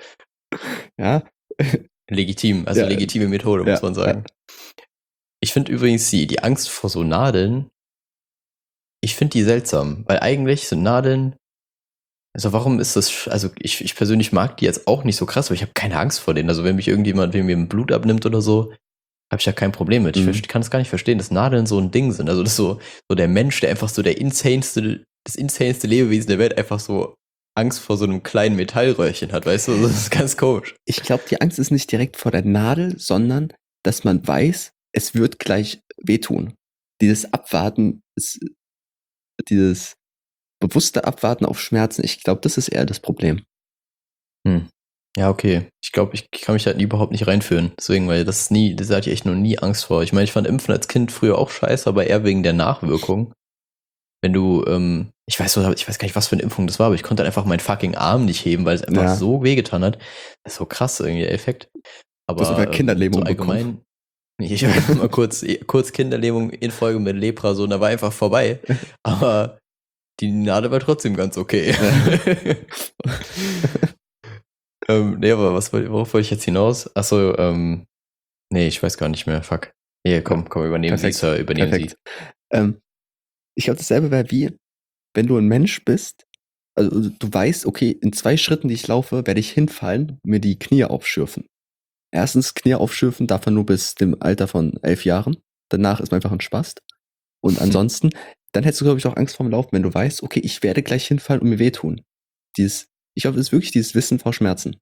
Ja. Legitim, also Ja, legitime Methode, muss ja, man sagen. Ich finde übrigens die, die Angst vor so Nadeln, ich finde die seltsam, weil eigentlich sind Nadeln, also warum ist das, also ich, ich persönlich mag die jetzt auch nicht so krass, aber ich habe keine Angst vor denen. Also wenn mich irgendjemand, wenn mir ein Blut abnimmt oder so, habe ich ja kein Problem mit. Mhm. Ich kann es gar nicht verstehen, dass Nadeln so ein Ding sind. Also das ist so, so der Mensch, der einfach so der insaneste, das insaneste Lebewesen der Welt einfach so Angst vor so einem kleinen Metallröhrchen hat, weißt du? Das ist ganz komisch. Ich glaube, die Angst ist nicht direkt vor der Nadel, sondern dass man weiß, es wird gleich wehtun. Dieses Abwarten, ist, dieses bewusste Abwarten auf Schmerzen, ich glaube, das ist eher das Problem. Hm. Ja, okay. Ich glaube, ich kann mich halt überhaupt nicht reinführen. Deswegen, weil das ist nie, das hatte ich echt noch nie Angst vor. Ich meine, ich fand Impfen als Kind früher auch scheiße, aber eher wegen der Nachwirkung. Wenn du, ähm, ich weiß, ich weiß gar nicht, was für eine Impfung das war, aber ich konnte halt einfach meinen fucking Arm nicht heben, weil es einfach Ja. so wehgetan hat. Das ist so krass irgendwie der Effekt. Aber Du hast sogar ähm, Kinderlähmung so allgemein, ich habe mal kurz, kurz Kinderlähmung in Folge mit Lepra, so, und da war einfach vorbei. Aber die Nadel war trotzdem ganz okay. ähm, nee, aber was, worauf wollte ich jetzt hinaus? Achso, ähm, nee, ich weiß gar nicht mehr. Fuck. Hier, komm, komm, übernehmen Perfekt. Sie, Sir, übernehmen Perfekt. Sie. Ähm, ich glaube, dasselbe wäre wie, wenn du ein Mensch bist, also du weißt, okay, in zwei Schritten, die ich laufe, werde ich hinfallen und mir die Knie aufschürfen. Erstens, Knie aufschürfen darf man nur bis dem Alter von elf Jahren. Danach ist man einfach ein Spast. Und ansonsten, dann hättest du, glaube ich, auch Angst vorm Laufen, wenn du weißt, okay, ich werde gleich hinfallen und mir wehtun. Dieses, ich glaube, das ist wirklich dieses Wissen vor Schmerzen.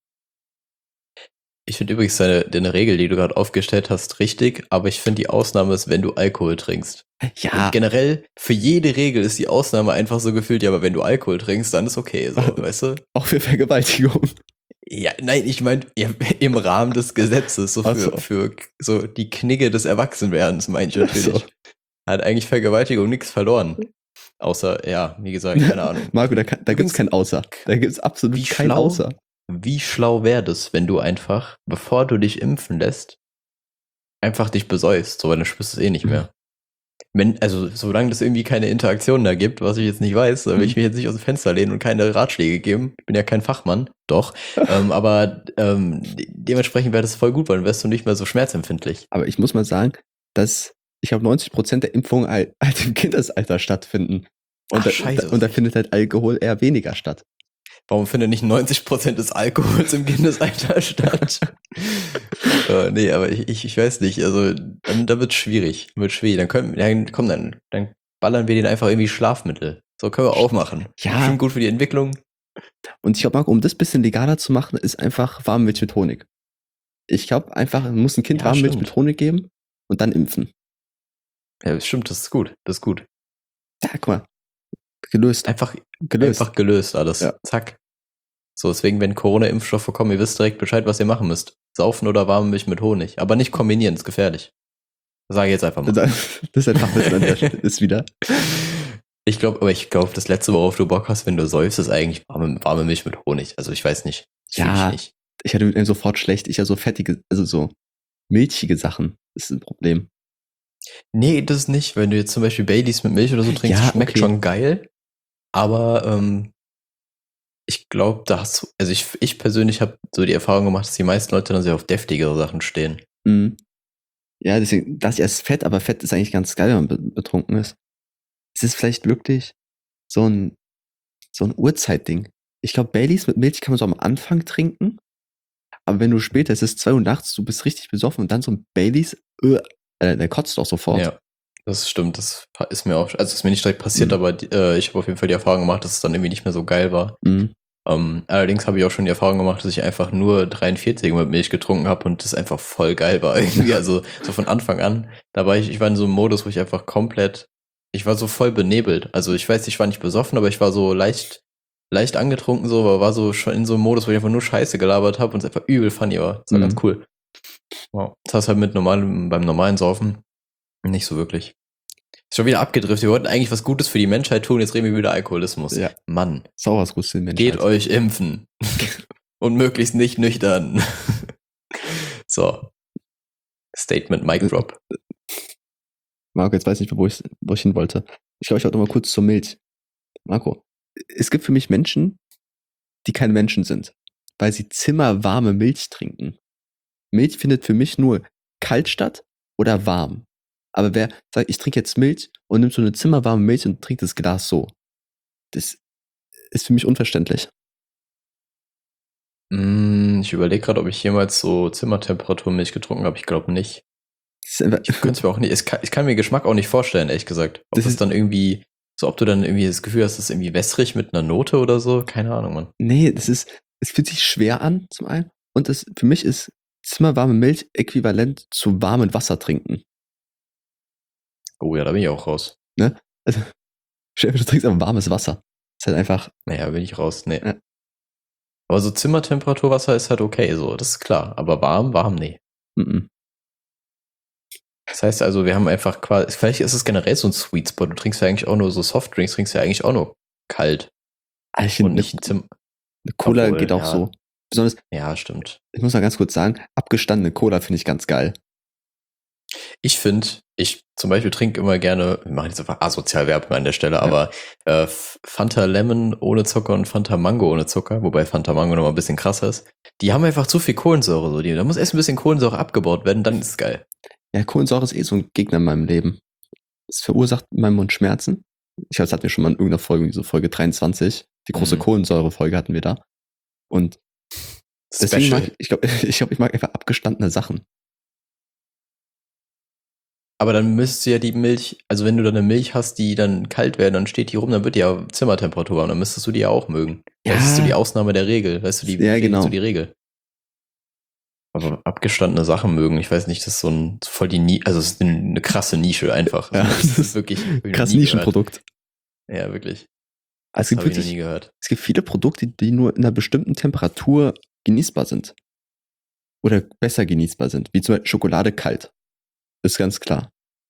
Ich finde übrigens deine, deine Regel, die du gerade aufgestellt hast, richtig, aber ich finde die Ausnahme ist, wenn du Alkohol trinkst. Ja. Und generell, für jede Regel ist die Ausnahme einfach so gefühlt, ja, aber wenn du Alkohol trinkst, dann ist okay, so, weißt du? Auch für Vergewaltigung. Ja, nein, ich meine, ja, im Rahmen des Gesetzes, so für, so. für so die Knigge des Erwachsenwerdens, meine ich natürlich. So. Hat eigentlich Vergewaltigung nichts verloren. Außer, ja, wie gesagt, keine Ahnung. Marco, da, da gibt es kein Außer. Da gibt es absolut wie kein schlau, Außer. Wie schlau wäre das, wenn du einfach, bevor du dich impfen lässt, einfach dich besäufst, so, weil dann spürst du es eh nicht mehr. Wenn, also, solange es irgendwie keine Interaktion da gibt, was ich jetzt nicht weiß, will ich mich jetzt nicht aus dem Fenster lehnen und keine Ratschläge geben. Ich bin ja kein Fachmann, doch. ähm, aber ähm, dementsprechend wäre das voll gut, weil dann wärst du nicht mehr so schmerzempfindlich. Aber ich muss mal sagen, dass ich glaube, neunzig Prozent der Impfungen halt, halt im Kindesalter stattfinden. Und, Ach, da, scheiße. und da findet halt Alkohol eher weniger statt. Warum findet nicht neunzig Prozent des Alkohols im Kindesalter statt? äh, nee, aber ich, ich, ich weiß nicht. Also, dann, da wird es schwierig. Wird schwierig. Dann können, dann, komm, dann, dann ballern wir den einfach irgendwie Schlafmittel. So können wir auch machen. Ja. Bestimmt gut für die Entwicklung. Und ich glaube, Marco, um das ein bisschen legaler zu machen, ist einfach Warmmilch mit Honig. Ich glaube einfach, man muss ein Kind Ja, Warmmilch stimmt. mit Honig geben und dann impfen. Ja, stimmt, das ist gut. Das ist gut. Ja, guck mal. Gelöst. Einfach gelöst. Einfach gelöst alles. Ja. Zack. So, deswegen, wenn Corona-Impfstoffe kommen, ihr wisst direkt Bescheid, was ihr machen müsst. Saufen oder warme Milch mit Honig. Aber nicht kombinieren, ist gefährlich. Das sage ich jetzt einfach mal. Das ist ein Fachwissen an der Stelle. Ist wieder. Ich glaube, aber ich glaube, das Letzte, worauf du Bock hast, wenn du säufst, ist eigentlich warme, warme Milch mit Honig. Also ich weiß nicht. Das Ja, ich nicht. Ich hatte mit ihm sofort schlecht. Ich ja so fettige, also so milchige Sachen. Das ist ein Problem. Nee, das nicht. Wenn du jetzt zum Beispiel Baileys mit Milch oder so trinkst, Ja, schmeckt okay. schon geil. Aber ähm, ich glaube, da hast du, also ich, ich persönlich habe so die Erfahrung gemacht, dass die meisten Leute dann sehr auf deftigere Sachen stehen. Mhm. Ja, deswegen dachte ich erst Fett, aber Fett ist eigentlich ganz geil, wenn man be- betrunken ist. Es ist vielleicht wirklich so ein, so ein Uhrzeitding. Ich glaube, Baileys mit Milch kann man so am Anfang trinken, aber wenn du später, es ist zwei Uhr nachts, du bist richtig besoffen und dann so ein Baileys, äh, äh, der kotzt auch sofort. Ja, das stimmt. Das pa- ist mir auch, also ist mir nicht direkt passiert, Mhm. aber die- äh, ich habe auf jeden Fall die Erfahrung gemacht, dass es dann irgendwie nicht mehr so geil war. Mhm. Ähm, allerdings habe ich auch schon die Erfahrung gemacht, dass ich einfach nur dreiundvierzig mit Milch getrunken habe und das einfach voll geil war irgendwie. Also so von Anfang an. Da war ich, ich war in so einem Modus, wo ich einfach komplett, ich war so voll benebelt. Also ich weiß, ich war nicht besoffen, aber ich war so leicht, leicht angetrunken so, aber war so schon in so einem Modus, wo ich einfach nur Scheiße gelabert habe und es einfach übel funny war. Das war Mhm. ganz cool. Wow. Das heißt halt mit normalem, beim normalen Saufen nicht so wirklich. Ist schon wieder abgedriftet. Wir wollten eigentlich was Gutes für die Menschheit tun, jetzt reden wir wieder Alkoholismus. Ja. Mann, Sau was Gutes für den geht Menschheit. euch impfen. Und möglichst nicht nüchtern. So. Statement Mic Drop. Marco, jetzt weiß ich nicht, wo ich, wo ich hin wollte. Ich glaube, ich wollte noch mal kurz zur Milch. Marco, es gibt für mich Menschen, die keine Menschen sind, weil sie zimmerwarme Milch trinken. Milch findet für mich nur kalt statt oder warm. Aber wer sagt, ich trinke jetzt Milch und nimmt so eine zimmerwarme Milch und trinkt das Glas so, das ist für mich unverständlich. Mm, ich überlege gerade, ob ich jemals so Zimmertemperatur-Milch getrunken habe. Ich glaube nicht. Das ist einfach, Ich könnte es mir auch nicht, es kann, ich kann mir Geschmack auch nicht vorstellen, ehrlich gesagt. Ob Das das, ist- dann irgendwie, so ob du dann irgendwie das Gefühl hast, das ist irgendwie wässrig mit einer Note oder so. Keine Ahnung, Mann. nee, das ist, es fühlt sich schwer an, zum einen. Und das, für mich ist zimmerwarme Milch äquivalent zu warmem Wasser trinken. Oh ja, da bin ich auch raus. Ne? Also, stell dir vor, du trinkst einfach warmes Wasser. Ist halt einfach, Naja, bin ich raus. Nee. Ja. Aber so Zimmertemperaturwasser ist halt okay, so, das ist klar. Aber warm, warm, nee. mm-mm. Das heißt also, wir haben einfach quasi, vielleicht ist es generell so ein Sweet Spot. Du trinkst ja eigentlich auch nur so Softdrinks, trinkst ja eigentlich auch nur kalt Ah, ich und finde, nicht ein Zimmer. eine Cola Obwohl, geht auch ja. so. Besonders, Ja, stimmt. ich muss mal ganz kurz sagen, abgestandene Cola finde ich ganz geil. Ich finde, ich zum Beispiel trinke immer gerne, wir machen jetzt einfach asozial Werbung an der Stelle, aber äh, Fanta Lemon ohne Zucker und Fanta Mango ohne Zucker, wobei Fanta Mango noch mal ein bisschen krasser ist. Die haben einfach zu viel Kohlensäure. So. Die, da muss erst ein bisschen Kohlensäure abgebaut werden, dann ist es geil. Ja, Kohlensäure ist eh so ein Gegner in meinem Leben. Es verursacht in meinem Mund Schmerzen. Ich glaube, das hatten wir schon mal in irgendeiner Folge, so Folge dreiundzwanzig. Die große Mhm. Kohlensäure-Folge hatten wir da. Und deswegen Special. mag ich, ich glaube, ich, glaub, ich mag einfach abgestandene Sachen. Aber dann müsste ja die Milch, also wenn du dann eine Milch hast, die dann kalt werden, dann steht die rum, dann wird die ja Zimmertemperatur haben, dann müsstest du die ja auch mögen. Ja. Das ist so die Ausnahme der Regel, weißt du, die Ja, bestätigt genau. so die Regel. Aber abgestandene Sachen mögen, ich weiß nicht, das ist so ein voll die Ni also es ist eine, eine krasse Nische einfach. Ja, Also, das ist wirklich hab ich noch Krass nie Nischenprodukt. gehört. Ja, wirklich. Also es Das gibt habe ich noch wirklich, nie gehört. es gibt viele Produkte, die nur in einer bestimmten Temperatur genießbar sind. Oder besser genießbar sind. Wie zum Beispiel Schokolade kalt. Ist ganz klar.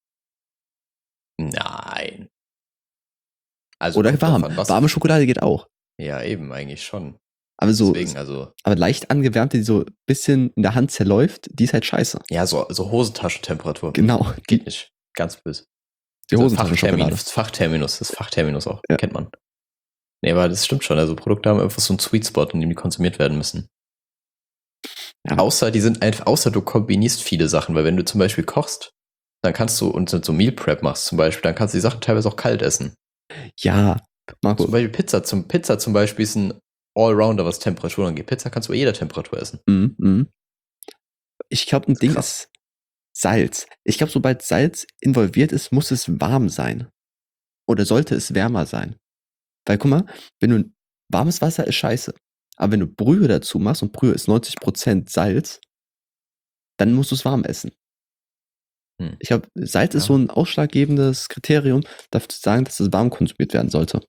Nein. Also Oder kommt drauf warm. an, was- Warme Schokolade geht auch. Ja, eben, eigentlich schon. Aber so, Deswegen, also, aber leicht angewärmte, die so ein bisschen in der Hand zerläuft, die ist halt scheiße. ja, so, so Hosentaschentemperatur. Genau. Geht nicht. Ganz böse. Die So Hosentaschenschokolade. Fachterminus, Fachterminus, das Fachterminus auch, Ja. kennt man. Nee, aber das stimmt schon. Also Produkte haben einfach so einen Sweet Spot, in dem die konsumiert werden müssen. Ja. Außer die sind einfach, außer du kombinierst viele Sachen, weil wenn du zum Beispiel kochst, dann kannst du und so Meal Prep machst zum Beispiel, dann kannst du die Sachen teilweise auch kalt essen. Ja, Marco. Zum Beispiel Pizza. Zum Pizza zum Beispiel ist ein Allrounder, was Temperatur angeht. Pizza kannst du bei jeder Temperatur essen. Mhm, mhm. Ich glaube, ein Ding krass. ist Salz. Ich glaube, sobald Salz involviert ist, muss es warm sein. Oder sollte es wärmer sein. Weil, guck mal, wenn du warmes Wasser ist scheiße. Aber wenn du Brühe dazu machst und Brühe ist neunzig Prozent Salz, dann musst du es warm essen. Hm. Ich glaube, Salz ist Ja. so ein ausschlaggebendes Kriterium, dafür zu sagen, dass es warm konsumiert werden sollte.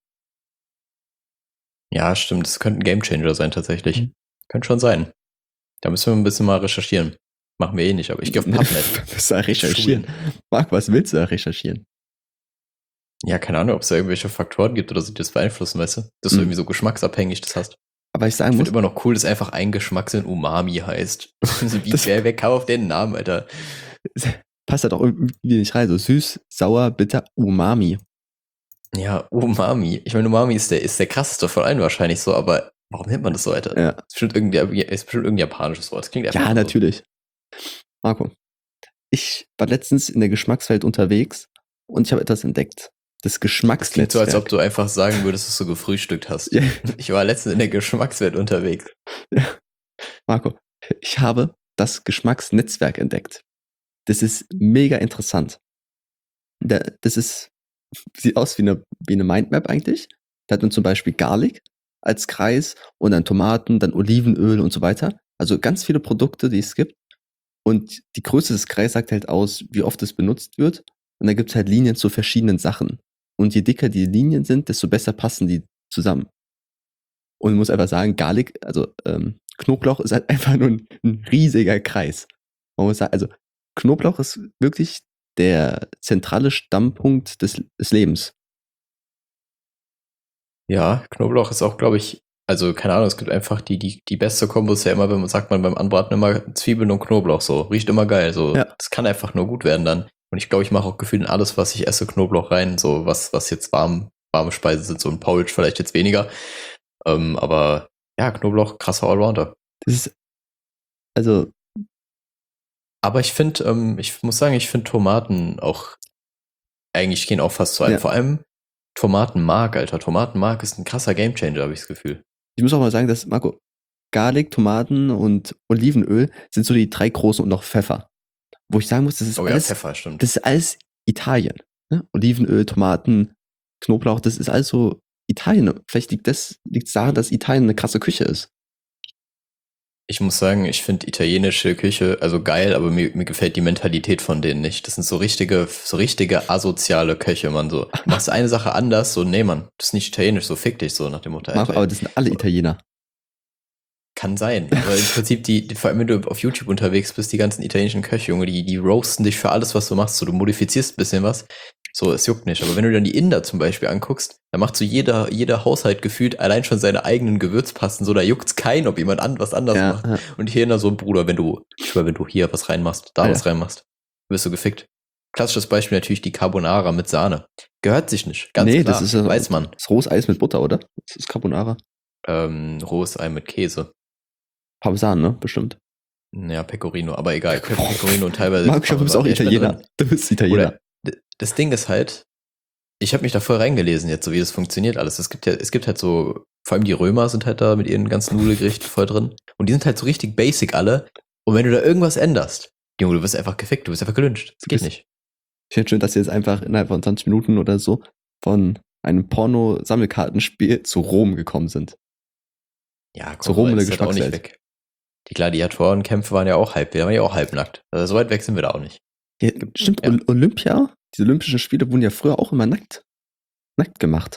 Ja, stimmt. Das könnte ein Gamechanger sein tatsächlich. Mhm. Könnte schon sein. Da müssen wir ein bisschen mal recherchieren. Machen wir eh nicht, aber ich gehe auf PubMed. Was soll recherchieren? Marc, was willst du da recherchieren? Ja, keine Ahnung, ob es da irgendwelche Faktoren gibt oder so, die das beeinflussen, weißt du? Dass du Mhm. irgendwie so geschmacksabhängig das hast. Aber ich sagen Ich muss, finde immer noch cool, dass einfach ein Geschmackssinn Umami heißt. Also wie, Das- wer, wer kam auf den Namen, Alter? passt halt auch irgendwie nicht rein. So süß, sauer, bitter, Umami. Ja, Umami. Ich meine, Umami ist der, ist der krasseste von allen wahrscheinlich so, aber warum nennt man das so, Alter? Ja, Ist bestimmt irgendwie, ist bestimmt irgendein japanisches Wort. Das klingt einfach ja nur so. natürlich. Marco, ich war letztens in der Geschmackswelt unterwegs und ich habe etwas entdeckt. Das Das klingt so, Geschmacksnetzwerk. als ob du einfach sagen würdest, dass du gefrühstückt hast. Ja, Ich war letztens in der Geschmackswelt unterwegs. ja. Marco, ich habe das Geschmacksnetzwerk entdeckt. Das ist mega interessant. Da, das ist, sieht aus wie eine, wie eine Mindmap eigentlich. Da hat man zum Beispiel Garlic als Kreis und dann Tomaten, dann Olivenöl und so weiter. Also ganz viele Produkte, die es gibt. Und die Größe des Kreises sagt halt aus, wie oft es benutzt wird. Und da gibt es halt Linien zu verschiedenen Sachen. Und je dicker die Linien sind, desto besser passen die zusammen. Und ich muss einfach sagen, Garlic, also ähm, Knoblauch ist halt einfach nur ein, ein riesiger Kreis. Man muss sagen, also Knoblauch ist wirklich der zentrale Stammpunkt des, des Lebens. Ja, Knoblauch ist auch, glaube ich, also keine Ahnung, es gibt einfach die, die, die beste Kombo ist ja immer, wenn man sagt, man beim Anbraten immer Zwiebeln und Knoblauch so. Riecht immer geil. So, Ja. das kann einfach nur gut werden dann. Und ich glaube, ich mache auch gefühlt in alles, was ich esse, Knoblauch rein. So, was, was jetzt warm, warme Speisen sind, so ein Porridge vielleicht jetzt weniger. Ähm, aber ja, Knoblauch, krasser Allrounder. Das ist, also, Aber ich finde, ähm, ich muss sagen, ich finde Tomaten auch, eigentlich gehen auch fast zu einem. Ja. Vor allem Tomatenmark, Alter. Tomatenmark ist ein krasser Gamechanger, habe ich das Gefühl. ich muss auch mal sagen, dass, Marco, Garlic, Tomaten und Olivenöl sind so die drei großen und noch Pfeffer. Wo ich sagen muss, das ist Oh ja, alles, Pfeffer, stimmt. das ist alles Italien. Ne? Olivenöl, Tomaten, Knoblauch, das ist alles so Italien. Vielleicht liegt das, liegt es daran, dass Italien eine krasse Küche ist. Ich muss sagen, ich finde italienische Küche also geil, aber mir, mir gefällt die Mentalität von denen nicht. Das sind so richtige, so richtige asoziale Köche, man so. Du machst eine Sache anders, so, nee, Mann, das ist nicht italienisch, so fick dich, so nach dem Motto. Marco, Alter. aber das sind alle Italiener. Kann sein. Aber im Prinzip, die, die, vor allem wenn du auf YouTube unterwegs bist, die ganzen italienischen Köche, Junge, die, die roasten dich für alles, was du machst. So, du modifizierst ein bisschen was. So, es juckt nicht. Aber wenn du dann die Inder zum Beispiel anguckst, dann macht so jeder, jeder Haushalt gefühlt allein schon seine eigenen Gewürzpasten. So, da juckt's keinen, ob jemand an, was anders Ja, macht. ja. Und hier in der so, Bruder, wenn du, ich schwör, wenn du hier was reinmachst, da Ja. was reinmachst, wirst du gefickt. Klassisches Beispiel natürlich die Carbonara mit Sahne. Gehört sich nicht. Ganz nee, klar. das ist ja, weiß man. das ist rohes Eis mit Butter, oder? Das ist Carbonara. Ähm, rohes Ei mit Käse. Parmesan, ne? Bestimmt. Ja, Pecorino, aber egal. Pecorino und teilweise. Marco, ich glaube, du bist auch Parmesan nicht mehr Italiener. drin. Du bist Italiener. Oder d- das Ding ist halt, ich habe mich da voll reingelesen jetzt, so wie das funktioniert alles. Es gibt ja, es gibt halt so, vor allem die Römer sind halt da mit ihren ganzen Nudelgerichten voll drin. Und die sind halt so richtig basic alle. Und wenn du da irgendwas änderst, Junge, du wirst einfach gefickt, du wirst einfach gelünscht. Das geht Das- nicht. Ich finde schön, dass sie jetzt einfach innerhalb von zwanzig Minuten oder so von einem Porno-Sammelkartenspiel zu Rom gekommen sind. Ja, Zu Rom in der ist halt auch nicht Geschmackswelt. weg. Die Gladiatorenkämpfe waren ja auch halb, wir waren ja auch halbnackt. Also so weit weg sind wir da auch nicht. Ja, stimmt, Ja. Ol- Olympia, diese Olympischen Spiele wurden ja früher auch immer nackt, nackt gemacht.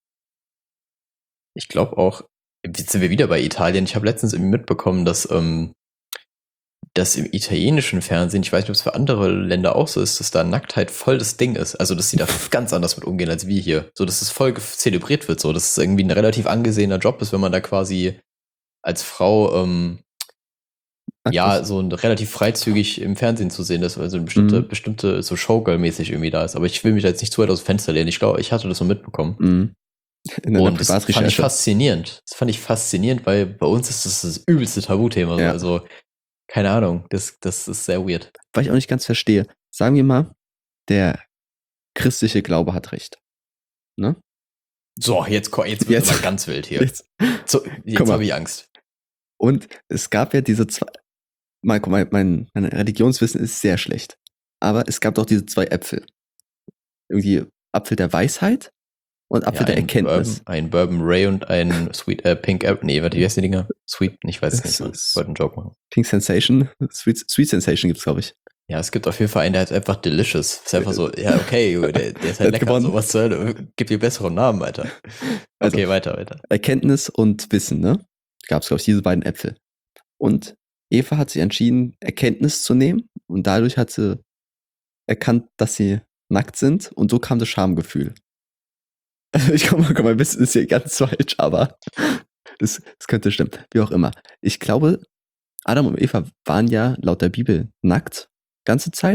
Ich glaube auch, jetzt sind wir wieder bei Italien. Ich habe letztens irgendwie mitbekommen, dass, ähm, dass im italienischen Fernsehen, ich weiß nicht, ob es für andere Länder auch so ist, dass da Nacktheit voll das Ding ist. Also, dass sie da ganz anders mit umgehen als wir hier. So, dass es voll ge- zelebriert wird, so, dass es irgendwie ein relativ angesehener Job ist, wenn man da quasi als Frau, ähm, Nackt ja, ist. so ein relativ freizügig im Fernsehen zu sehen ist, also eine bestimmte, Mhm. bestimmte, so Showgirl-mäßig irgendwie da ist. Aber ich will mich da jetzt nicht zu weit aus dem Fenster lehnen. Ich glaube, ich hatte das so mitbekommen. Mhm. In einer Und das fand ich Privatrecherche. faszinierend. Das fand ich faszinierend, weil bei uns ist das das übelste Tabuthema. so. Ja. Also, keine Ahnung, das, das ist sehr weird. Weil ich auch nicht ganz verstehe. Sagen wir mal, der christliche Glaube hat recht. Ne? So, jetzt, ko- jetzt wird Jetzt- es mal ganz wild hier. Jetzt. So, Guck jetzt mal. habe ich Angst. Und es gab ja diese zwei. Mein, mein, mein, mein Religionswissen ist sehr schlecht. Aber es gab doch diese zwei Äpfel. Irgendwie Apfel der Weisheit und Apfel Ja, der ein Erkenntnis. Bourbon, ein Bourbon Ray und ein Sweet, äh, Pink Apple. Nee, warte, wie heißen die Dinger? Sweet, ich weiß es Es nicht. Mann. ist- Ich wollte einen Joke machen. Pink Sensation, Sweet, Sweet Sensation gibt's, glaube ich. Ja, es gibt auf jeden Fall einen, der hat einfach Delicious. Ist einfach so, ja, okay, Junge, der, der ist Der halt hat lecker. gewonnen. So, was zur Hölle? Gib dir besseren Namen, Alter. Also- Okay, weiter, weiter. Erkenntnis und Wissen, ne? Gab's, glaube ich, diese beiden Äpfel. Und Eva hat sich entschieden, Erkenntnis zu nehmen. Und dadurch hat sie erkannt, dass sie nackt sind. Und so kam das Schamgefühl. Also ich komme mal, mein Wissen ist hier ganz falsch, aber es, es könnte stimmen. Wie auch immer. Ich glaube, Adam und Eva waren ja laut der Bibel nackt ganze Zeit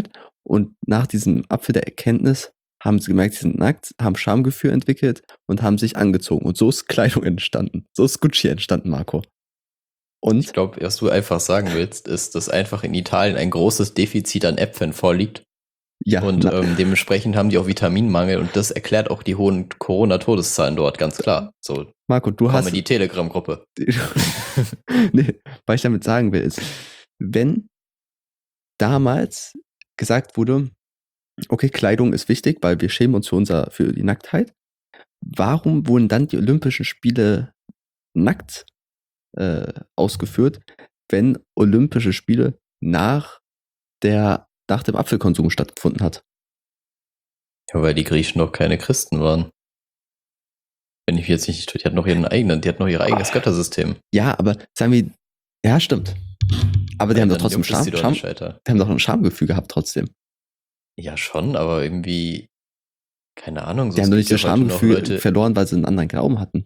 Und nach diesem Apfel der Erkenntnis haben sie gemerkt, sie sind nackt, haben Schamgefühl entwickelt und haben sich angezogen. Und so ist Kleidung entstanden. So ist Gucci entstanden, Marco. Und Ich glaube, was du einfach sagen willst, ist, dass einfach in Italien ein großes Defizit an Äpfeln vorliegt. ja, Und na, ähm, dementsprechend haben die auch Vitaminmangel und das erklärt auch die hohen Corona-Todeszahlen dort, ganz klar. So, Marco, du komm hast in die Telegram-Gruppe. nee, was ich damit sagen will, ist, wenn damals gesagt wurde, okay, Kleidung ist wichtig, weil wir schämen uns für, unser, für die Nacktheit, warum wurden dann die Olympischen Spiele nackt äh, ausgeführt, wenn Olympische Spiele nach, der, nach dem Apfelkonsum stattgefunden hat? Ja, weil die Griechen doch keine Christen waren. Wenn ich mich jetzt nicht, die hatten noch ihren eigenen, die hatten noch ihr eigenes Ah. Göttersystem. Ja, aber sagen wir, ja, stimmt. Aber die Weil haben doch dann trotzdem juckt es Scham, die doch Scham, nicht, Alter. die haben doch ein Schamgefühl gehabt trotzdem. Ja, schon, aber irgendwie, keine Ahnung. So, Die es haben doch gibt nicht das ja heute noch Schamgefühl Leute- verloren, weil sie einen anderen Glauben hatten.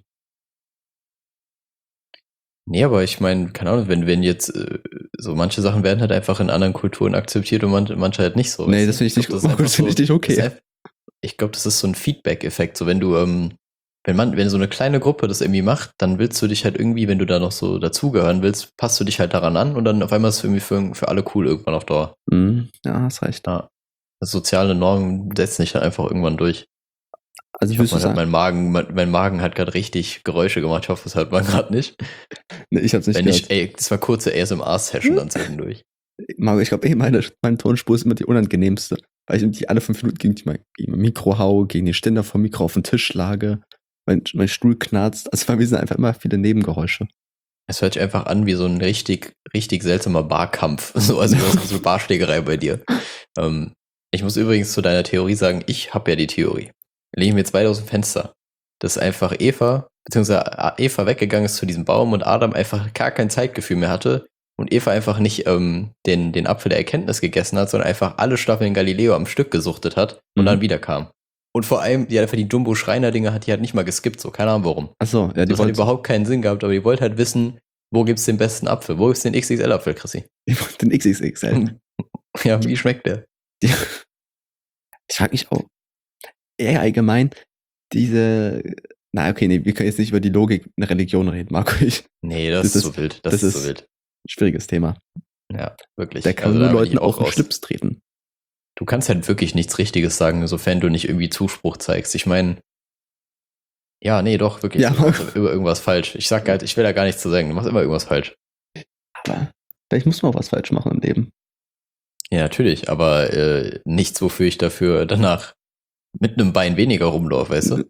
Nee, aber ich meine, keine Ahnung, wenn, wenn jetzt äh, so manche Sachen werden halt einfach in anderen Kulturen akzeptiert und man, manche halt nicht so. Nee, weißt das du? finde ich nicht glaub, gut. ist einfach Das finde ich so- nicht okay. ist einfach- Ich glaube, das ist so ein Feedback-Effekt. So, wenn du, ähm, wenn man, wenn so eine kleine Gruppe das irgendwie macht, dann willst du dich halt irgendwie, wenn du da noch so dazugehören willst, passt du dich halt daran an und dann auf einmal ist es irgendwie für, für alle cool irgendwann auf Dauer. Mhm, ja, hast recht. Ja. Das soziale Normen setzen sich dann einfach irgendwann durch. Also Ich würdest hoffe, du man hat sagen, mein Magen, mein, mein Magen hat gerade richtig Geräusche gemacht. Ich hoffe, das hört man gerade nicht. nee, ich hab's nicht Wenn gehört. nicht, ey, das war kurze A S M R-Session dann zwischendurch. Marco, ich glaube, eh, meine, meine Tonspur ist immer die unangenehmste, weil ich die alle fünf Minuten gegen, die, gegen mein Mikro haue, gegen den Ständer vom Mikro auf den Tisch schlage, mein, mein Stuhl knarzt. Also bei mir sind einfach immer viele Nebengeräusche. Es hört sich einfach an wie so ein richtig, richtig seltsamer Barkampf. So, also das ist so eine Barschlägerei bei dir. Ähm, ich muss übrigens zu deiner Theorie sagen, ich habe ja die Theorie. Legen wir zwei aus dem Fenster. Dass einfach Eva, beziehungsweise Eva weggegangen ist zu diesem Baum und Adam einfach gar kein Zeitgefühl mehr hatte und Eva einfach nicht ähm, den, den Apfel der Erkenntnis gegessen hat, sondern einfach alle Staffeln Galileo am Stück gesuchtet hat und Mhm. dann wiederkam. Und vor allem, die hat einfach die Jumbo-Schreiner-Dinger hat die halt nicht mal geskippt, so, keine Ahnung warum. Achso, ja, die Das hat wollte überhaupt keinen Sinn gehabt, aber die wollte halt wissen, wo gibt's den besten Apfel? Wo gibt's den X X L-Apfel, Chrissy? die wollte den X X X L. Ja, wie schmeckt der? Die, ich frage mich auch, eher allgemein, diese, na okay, nee, wir können jetzt nicht über die Logik einer Religion reden, Marco. Ich, Nee, das, Das ist ist- so wild. Das, das ist, ist- so wild. schwieriges Thema. Ja, wirklich. Der kann Also nur da bin Leuten ich auf den raus. Schlips treten. Du kannst halt wirklich nichts Richtiges sagen, sofern du nicht irgendwie Zuspruch zeigst. Ich meine, ja, nee, doch, wirklich. Ja, Du machst über irgendwas falsch. Ich sag halt, ich will da gar nichts zu sagen. Du machst immer irgendwas falsch. Aber vielleicht muss man auch was falsch machen im Leben. Ja, natürlich, aber äh, nichts, wofür ich dafür danach mit einem Bein weniger rumlaufe, weißt du?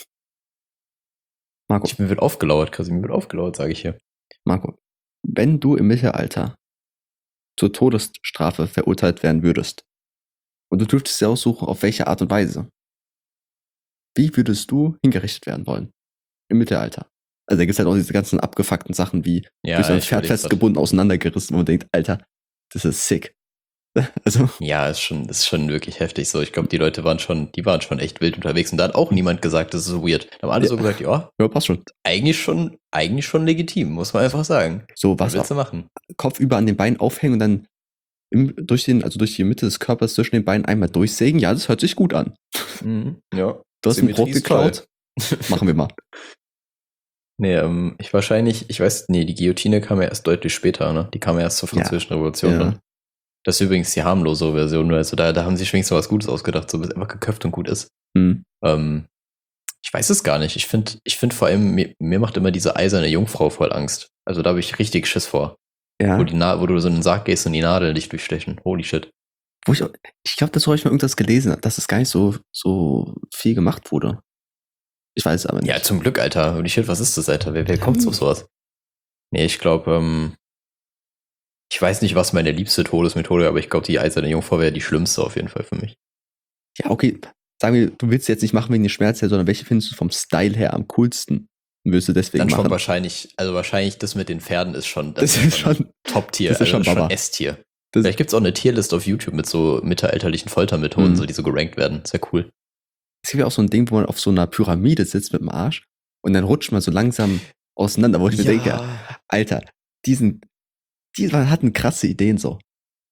Marco, Ich, mir wird aufgelauert, Chrissy, mir wird aufgelauert, sage ich hier. Marco, wenn du im Mittelalter zur Todesstrafe verurteilt werden würdest und du dürftest dir aussuchen, auf welche Art und Weise, wie würdest du hingerichtet werden wollen? Im Mittelalter. Also da gibt es halt auch diese ganzen abgefuckten Sachen wie Ja, durch ein ich Pferd überleg grad. festgebunden, auseinandergerissen, wo man denkt, Alter, das ist sick. Also, Ja, ist schon, ist schon wirklich heftig so. Ich glaube, die Leute waren schon, die waren schon echt wild unterwegs und da hat auch niemand gesagt, das ist so weird. Da haben alle Ja. so gesagt, ja, ja, passt schon. eigentlich schon, eigentlich schon legitim, muss man einfach sagen. So, Was was willst du machen? Kopf über an den Beinen aufhängen und dann im, durch den, also durch die Mitte des Körpers zwischen den Beinen einmal durchsägen, ja, das hört sich gut an. Mhm, ja. Du hast ein Symmetrie Brot ist geklaut. Machen wir mal. Nee, ähm, ich wahrscheinlich, ich weiß, nee, die Guillotine kam ja erst deutlich später, ne? Die kam ja erst zur Ja. Französischen Revolution. Ja. Ne? Das ist übrigens die harmlose Version, also da, da haben sie schon so was Gutes ausgedacht, so bis einfach geköpft und gut ist. Hm. Ähm, ich weiß es gar nicht. Ich finde, ich finde vor allem, mir, mir macht immer diese eiserne Jungfrau voll Angst. Also da habe ich richtig Schiss vor. Ja. Wo, die Na wo du so in den Sarg gehst und die Nadeln dich durchstechen. Holy shit. Wo ich, auch- ich glaube, das habe ich mal irgendwas gelesen, dass es gar nicht so, so viel gemacht wurde. Ich weiß es aber nicht. Ja, zum Glück, Alter. Holy shit, was ist das, Alter? Wer, wer kommt auf sowas? Nee, ich glaube, ähm, ich weiß nicht, was meine liebste Todesmethode ist, aber ich glaube, die eiserne Jungfrau wäre die schlimmste auf jeden Fall für mich. Ja, okay. Sagen wir, du willst jetzt nicht machen wegen den Schmerzen, sondern welche findest du vom Style her am coolsten? Und willst du deswegen Dann schon machen? wahrscheinlich, also wahrscheinlich das mit den Pferden ist schon, Das ist schon, Top-Tier, das ist also schon das ist schon Baba. S-Tier. Das- Vielleicht gibt es auch eine Tierlist auf YouTube mit so mittelalterlichen Foltermethoden, Mhm. so, die so gerankt werden. Sehr cool. es gibt ja auch so ein Ding, wo man auf so einer Pyramide sitzt mit dem Arsch und dann rutscht man so langsam auseinander, wo ich mir denke, Alter, diesen, die hatten krasse Ideen so.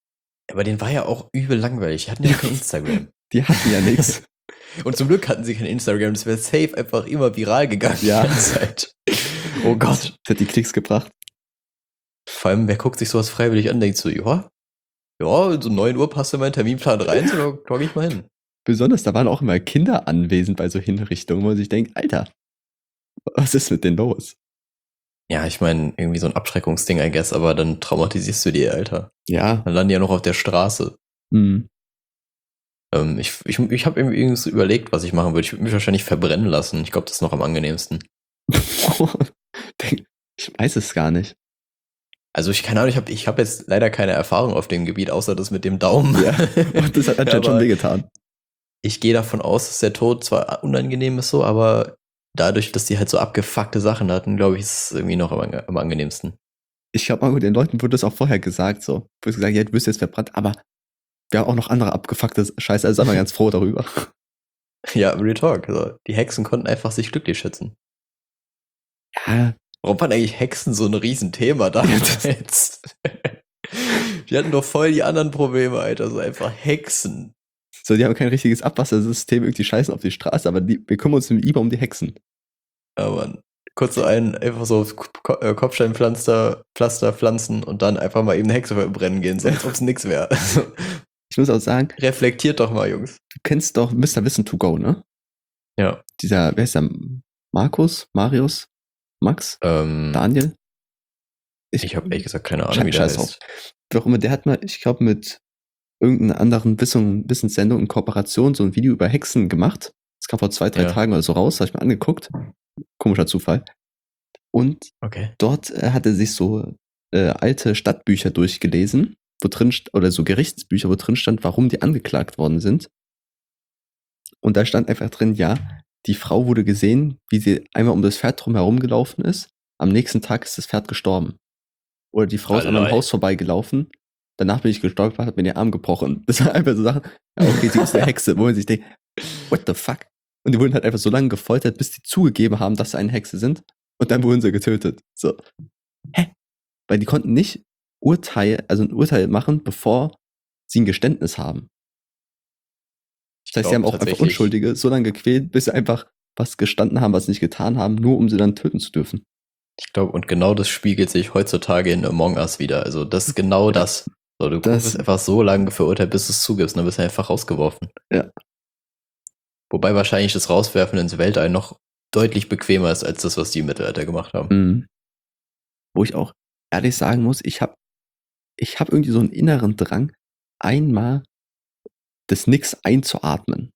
Aber den war ja auch übel langweilig. Die hatten ja kein Instagram. Die hatten ja nichts. Und zum Glück hatten sie kein Instagram. Das wäre safe einfach immer viral gegangen. Ja. Die ganze Zeit. Oh Gott. Das hat die Klicks gebracht. Vor allem, wer guckt sich sowas freiwillig an, denkt so, ja, ja, so neun Uhr passt in meinen Terminplan rein, so da logge ich mal hin. Besonders, da waren auch immer Kinder anwesend bei so Hinrichtungen, wo man sich denkt, Alter, was ist mit denen los? Ja, ich meine, irgendwie so ein Abschreckungsding, I guess, aber dann traumatisierst du die, Alter. Ja. Dann landen die ja noch auf der Straße. Mhm. Ähm, ich ich, ich habe irgendwie so überlegt, was ich machen würde. Ich würde mich wahrscheinlich verbrennen lassen. Ich glaube, das ist noch am angenehmsten. Ich weiß es gar nicht. Also ich keine Ahnung, ich habe ich hab jetzt leider keine Erfahrung auf dem Gebiet, außer das mit dem Daumen. Ja, und das hat anscheinend schon wehgetan. Ich gehe davon aus, dass der Tod zwar unangenehm ist so, aber dadurch, dass die halt so abgefuckte Sachen hatten, glaube ich, ist es irgendwie noch am, am angenehmsten. Ich glaube mal, den Leuten wurde das auch vorher gesagt, so. Du hast gesagt, ja, du bist jetzt verbrannt, aber wir haben auch noch andere abgefuckte Scheiße, also sind wir ganz froh darüber. Ja, Real Talk. Also, die Hexen konnten einfach sich glücklich schätzen. Ja. Warum waren eigentlich Hexen so ein Riesenthema damals? Die hatten doch voll die anderen Probleme, Alter. So einfach Hexen. So, die haben kein richtiges Abwassersystem, irgendwie scheißen auf die Straße, aber die, wir kümmern uns lieber um die Hexen. Ja, Mann. Kurz so einen, einfach so auf Ko- Kopfsteinpflaster Pflaster pflanzen und dann einfach mal eben eine Hexe verbrennen gehen, so als ob es nix wäre. Ich muss auch sagen, reflektiert doch mal, Jungs. Du kennst doch Mister Wissen to go, ne? Ja. Dieser, wer ist der? Markus? Marius? Max? Ähm, Daniel? Ich, ich habe ehrlich gesagt keine Ahnung, wie der heißt. Auf. Warum, der hat mal, ich glaube, mit irgendeiner anderen Wissen, Wissenssendung in Kooperation so ein Video über Hexen gemacht. Das kam vor zwei, drei Ja. Tagen oder so raus, habe ich mir angeguckt. Komischer Zufall. Und okay. dort äh, hat er sich so äh, alte Stadtbücher durchgelesen, wo drin, oder so Gerichtsbücher, wo drin stand, warum die angeklagt worden sind. Und da stand einfach drin, ja, die Frau wurde gesehen, wie sie einmal um das Pferd drum herum gelaufen ist. Am nächsten Tag ist das Pferd gestorben. Oder die Frau ist an einem Haus vorbeigelaufen. Danach bin ich gestolpert, hat mir den Arm gebrochen. Das waren einfach so Sachen, ja, okay, sie ist eine Hexe, wo man sich denkt, what the fuck? Und die wurden halt einfach so lange gefoltert, bis die zugegeben haben, dass sie eine Hexe sind. Und dann wurden sie getötet. So. Hä? Weil die konnten nicht Urteil, also ein Urteil machen, bevor sie ein Geständnis haben. Das heißt, sie haben auch einfach Unschuldige so lange gequält, bis sie einfach was gestanden haben, was sie nicht getan haben, nur um sie dann töten zu dürfen. Ich glaube, und genau das spiegelt sich heutzutage in Among Us wieder. Also das ist genau das. So, du Das- bist einfach so lange verurteilt, bis du es zugibst, und dann bist du einfach rausgeworfen. Ja. Wobei wahrscheinlich das Rauswerfen ins Weltall noch deutlich bequemer ist, als das, was die im Mittelalter gemacht haben. Mhm. Wo ich auch ehrlich sagen muss, ich habe ich hab irgendwie so einen inneren Drang, einmal das Nix einzuatmen.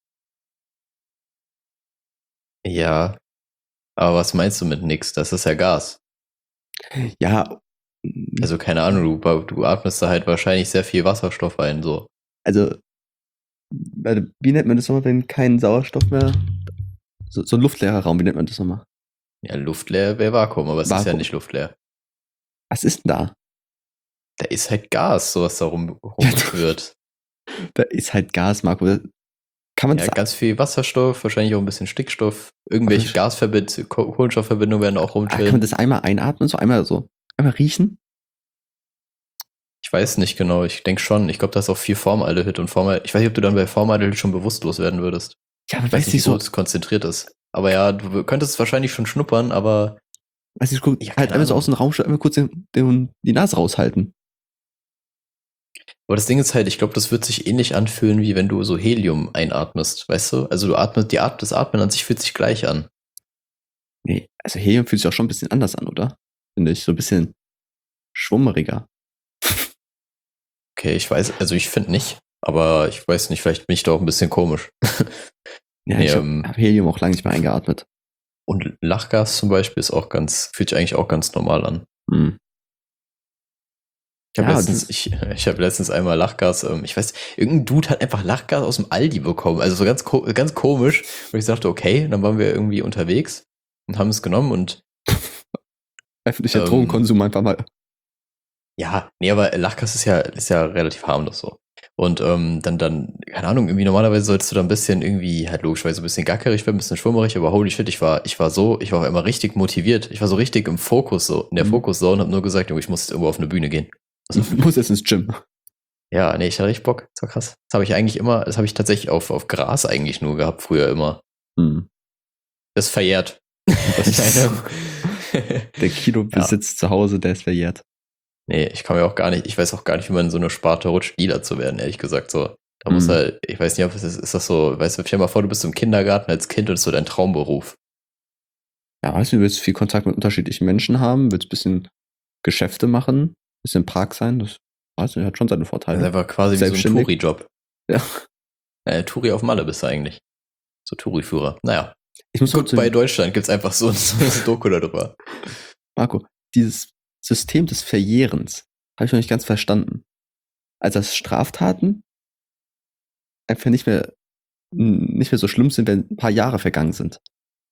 Ja. Aber was meinst du mit nix? Das ist ja Gas. Ja, Also keine Ahnung, du, du atmest da halt wahrscheinlich sehr viel Wasserstoff ein, so. also, warte, wie nennt man das nochmal, wenn kein Sauerstoff mehr, so, so ein luftleerer Raum, wie nennt man das nochmal? Ja, luftleer wäre Vakuum, aber es ist ja Vakuum. nicht luftleer. Was ist denn da? Da ist halt Gas, so was da rum, rumschwirrt. Da ist halt Gas, Marco. Da kann man Ja, das ganz viel Wasserstoff, wahrscheinlich auch ein bisschen Stickstoff. Irgendwelche Aber- Gasverbindungen, Kohlenstoffverbindungen werden auch Ah, kann man rumchillen. das einmal einatmen, so einmal so, einmal riechen? Ich weiß nicht genau, ich denke schon. Ich glaube, da ist auch viel Formaldehyd und Formaldehyd. Ich weiß nicht, ob du dann bei Formaldehyd schon bewusstlos werden würdest. Ja, aber Ich weiß weiß nicht, nicht wie so, gut es konzentriert ist. Aber ja, du könntest es wahrscheinlich schon schnuppern, aber weiß nicht, guck, Ja, halt keine einmal so Ahnung. aus dem Raum, schon einmal kurz den, den, die Nase raushalten. Aber das Ding ist halt, ich glaube, das wird sich ähnlich anfühlen, wie wenn du so Helium einatmest, weißt du? Also du atmest, die Art, das Atmen an sich fühlt sich gleich an. Nee, also Helium fühlt sich auch schon ein bisschen anders an, oder? Finde ich, so ein bisschen schwummeriger. Okay, ich weiß, also ich finde nicht, aber ich weiß nicht, vielleicht bin ich da auch ein bisschen komisch. Ja, Nee, ich ähm, habe hab Helium auch lange nicht mehr eingeatmet. Und Lachgas zum Beispiel ist auch ganz, fühlt sich eigentlich auch ganz normal an. Hm. Ich habe Ja, letztens, das- ich, ich hab letztens einmal Lachgas, ähm, ich weiß, irgendein Dude hat einfach Lachgas aus dem Aldi bekommen. Also so ganz, ko- ganz komisch. Und ich sagte, okay, dann waren wir irgendwie unterwegs und haben es genommen und Öffentlicher Ähm, Drogenkonsum einfach mal. ja, nee, aber Lachgas ist ja, ist ja relativ harmlos so. Und ähm, dann, dann, keine Ahnung, irgendwie normalerweise sollst du da ein bisschen irgendwie, halt logischerweise ein bisschen gackerig werden, ein bisschen schwummerig, aber holy shit, ich war, ich war so, ich war immer richtig motiviert. Ich war so richtig im Fokus, so, in der Mhm. Fokuszone und hab nur gesagt, Junge, ich muss jetzt irgendwo auf eine Bühne gehen. Ich muss jetzt ins Gym. Ja, nee, ich hatte richtig Bock. Das war krass. Das habe ich eigentlich immer, das habe ich tatsächlich auf, auf Gras eigentlich nur gehabt, früher immer. Hm. Das ist verjährt. Das ist der Kinobesitz ja. zu Hause, der ist verjährt. Nee, ich kann mir auch gar nicht, ich weiß auch gar nicht, wie man in so eine Sparte rutscht, Dealer zu werden, ehrlich gesagt. So, da hm. muss halt, ich weiß nicht, ob es ist, ist das so, weißt du, stell dir mal vor, du bist im Kindergarten als Kind und das ist so dein Traumberuf. Ja, weißt du, du willst viel Kontakt mit unterschiedlichen Menschen haben, willst ein bisschen Geschäfte machen, ein bisschen Park sein, das weißt du, hat schon seine Vorteile. Das ist einfach quasi wie so ein Touri-Job. Ja. Äh, Touri auf Malle bist du eigentlich. So Touri-Führer. Naja. Ich muss Gut, bei Deutschland gibt es einfach so ein, so ein Doku darüber. Marco, dieses System des Verjährens habe ich noch nicht ganz verstanden. Also dass Straftaten einfach nicht mehr, nicht mehr so schlimm sind, wenn ein paar Jahre vergangen sind.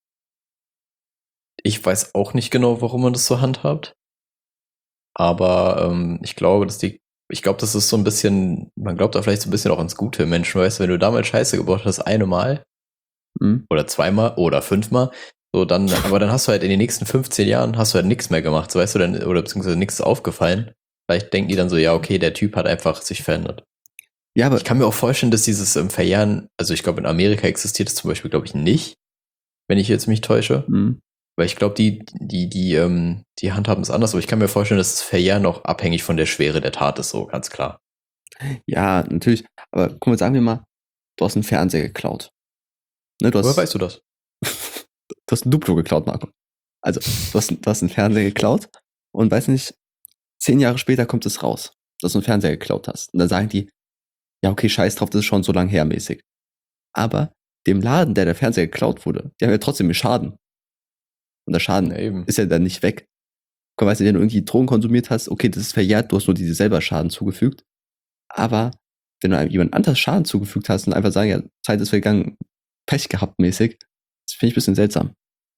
Ich weiß auch nicht genau, warum man das so handhabt. Aber ähm, ich glaube, dass die, ich glaube, das ist so ein bisschen, man glaubt da vielleicht so ein bisschen auch ans Gute im Menschen, weißt du, wenn du damals Scheiße gebaut hast, eine Mal mhm. oder zweimal oder fünfmal, so dann, aber dann hast du halt in den nächsten fünfzehn Jahren hast du halt nichts mehr gemacht, so weißt du, dann, oder beziehungsweise nichts aufgefallen. Vielleicht denken die dann so, ja, okay, der Typ hat einfach sich verändert. Ja, aber ich kann mir auch vorstellen, dass dieses ähm, Verjähren, also ich glaube, in Amerika existiert es zum Beispiel, glaube ich, nicht, wenn ich jetzt mich täusche. Mhm. Weil ich glaube, die, die, die, ähm, die handhaben es anders, aber ich kann mir vorstellen, dass das Verjähren auch abhängig von der Schwere der Tat ist, so ganz klar. Ja, natürlich. Aber guck mal, sagen wir mal, du hast einen Fernseher geklaut. Ne, du hast, woher weißt du das? Du hast ein Duplo geklaut, Marco. Also, du hast, du hast einen Fernseher geklaut und weiß nicht, zehn Jahre später kommt es raus, dass du einen Fernseher geklaut hast. Und dann sagen die, ja, okay, scheiß drauf, das ist schon so lang her mäßig. Aber dem Laden, der der Fernseher geklaut wurde, die haben ja trotzdem Schaden. Und der Schaden ja, ist ja dann nicht weg. Komm, weißt du, wenn du irgendwie Drogen konsumiert hast, okay, das ist verjährt, du hast nur diese selber Schaden zugefügt. Aber wenn du einem jemand anderes Schaden zugefügt hast und einfach sagen, ja, Zeit ist vergangen, Pech gehabt mäßig, das finde ich ein bisschen seltsam.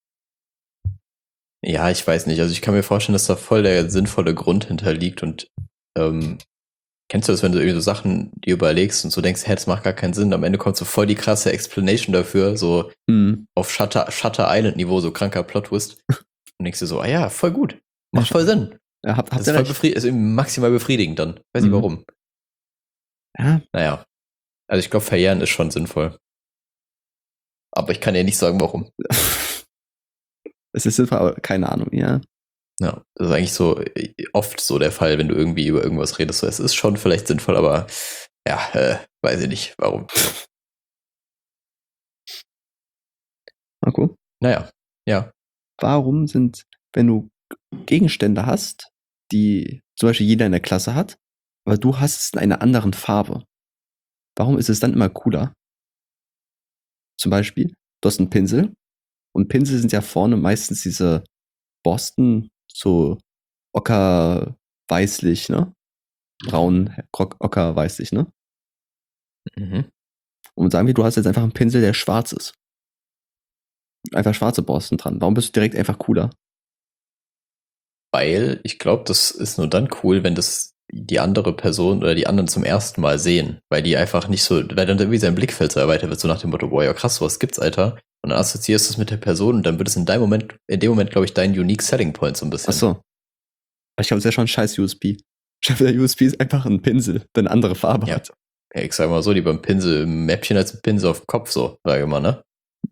Ja, ich weiß nicht. Also ich kann mir vorstellen, dass da voll der sinnvolle Grund hinterliegt und ähm, kennst du das, wenn du irgendwie so Sachen dir überlegst und so denkst, hä, das macht gar keinen Sinn, am Ende kommt so voll die krasse Explanation dafür, so mhm. auf Shutter, Shutter Island Niveau, so kranker Plot-Twist. Und denkst du so, ah ja, voll gut. Macht voll Sinn. Ja, hab, hab das ist, voll befried- ist irgendwie maximal befriedigend dann. Weiß nicht mhm. warum. Ja. Naja. Also ich glaube, verjähren ist schon sinnvoll. Aber ich kann dir nicht sagen, warum. Es ist sinnvoll, aber keine Ahnung, ja. Ja, das ist eigentlich so oft so der Fall, wenn du irgendwie über irgendwas redest. So, es ist schon vielleicht sinnvoll, aber ja, äh, weiß ich nicht, warum. Marco? Naja, ja. Warum sind, wenn du Gegenstände hast, die zum Beispiel jeder in der Klasse hat, aber du hast es in einer anderen Farbe, warum ist es dann immer cooler? Zum Beispiel, du hast einen Pinsel und Pinsel sind ja vorne meistens diese Borsten, so ocker-weißlich, ne? Braun, ocker-weißlich, ne? Mhm. Und sagen wir, du hast jetzt einfach einen Pinsel, der schwarz ist. Einfach schwarze Borsten dran. Warum bist du direkt einfach cooler? Weil ich glaube, das ist nur dann cool, wenn das die andere Person oder die anderen zum ersten Mal sehen. Weil die einfach nicht so, weil dann irgendwie sein Blickfeld so erweitert wird, so nach dem Motto, boah, ja krass, was gibt's, Alter? Und dann assoziierst du es mit der Person und dann wird es in deinem Moment, in dem Moment, glaube ich, dein unique Selling Point so ein bisschen. Ach so. Ich glaube, es ist ja schon ein scheiß U S P. Ich glaube, der U S P ist einfach ein Pinsel, der eine andere Farbe ja. hat. Ja, ich sag mal so, lieber ein Pinsel im Mäppchen als ein Pinsel auf dem Kopf, so, sage ich mal, ne?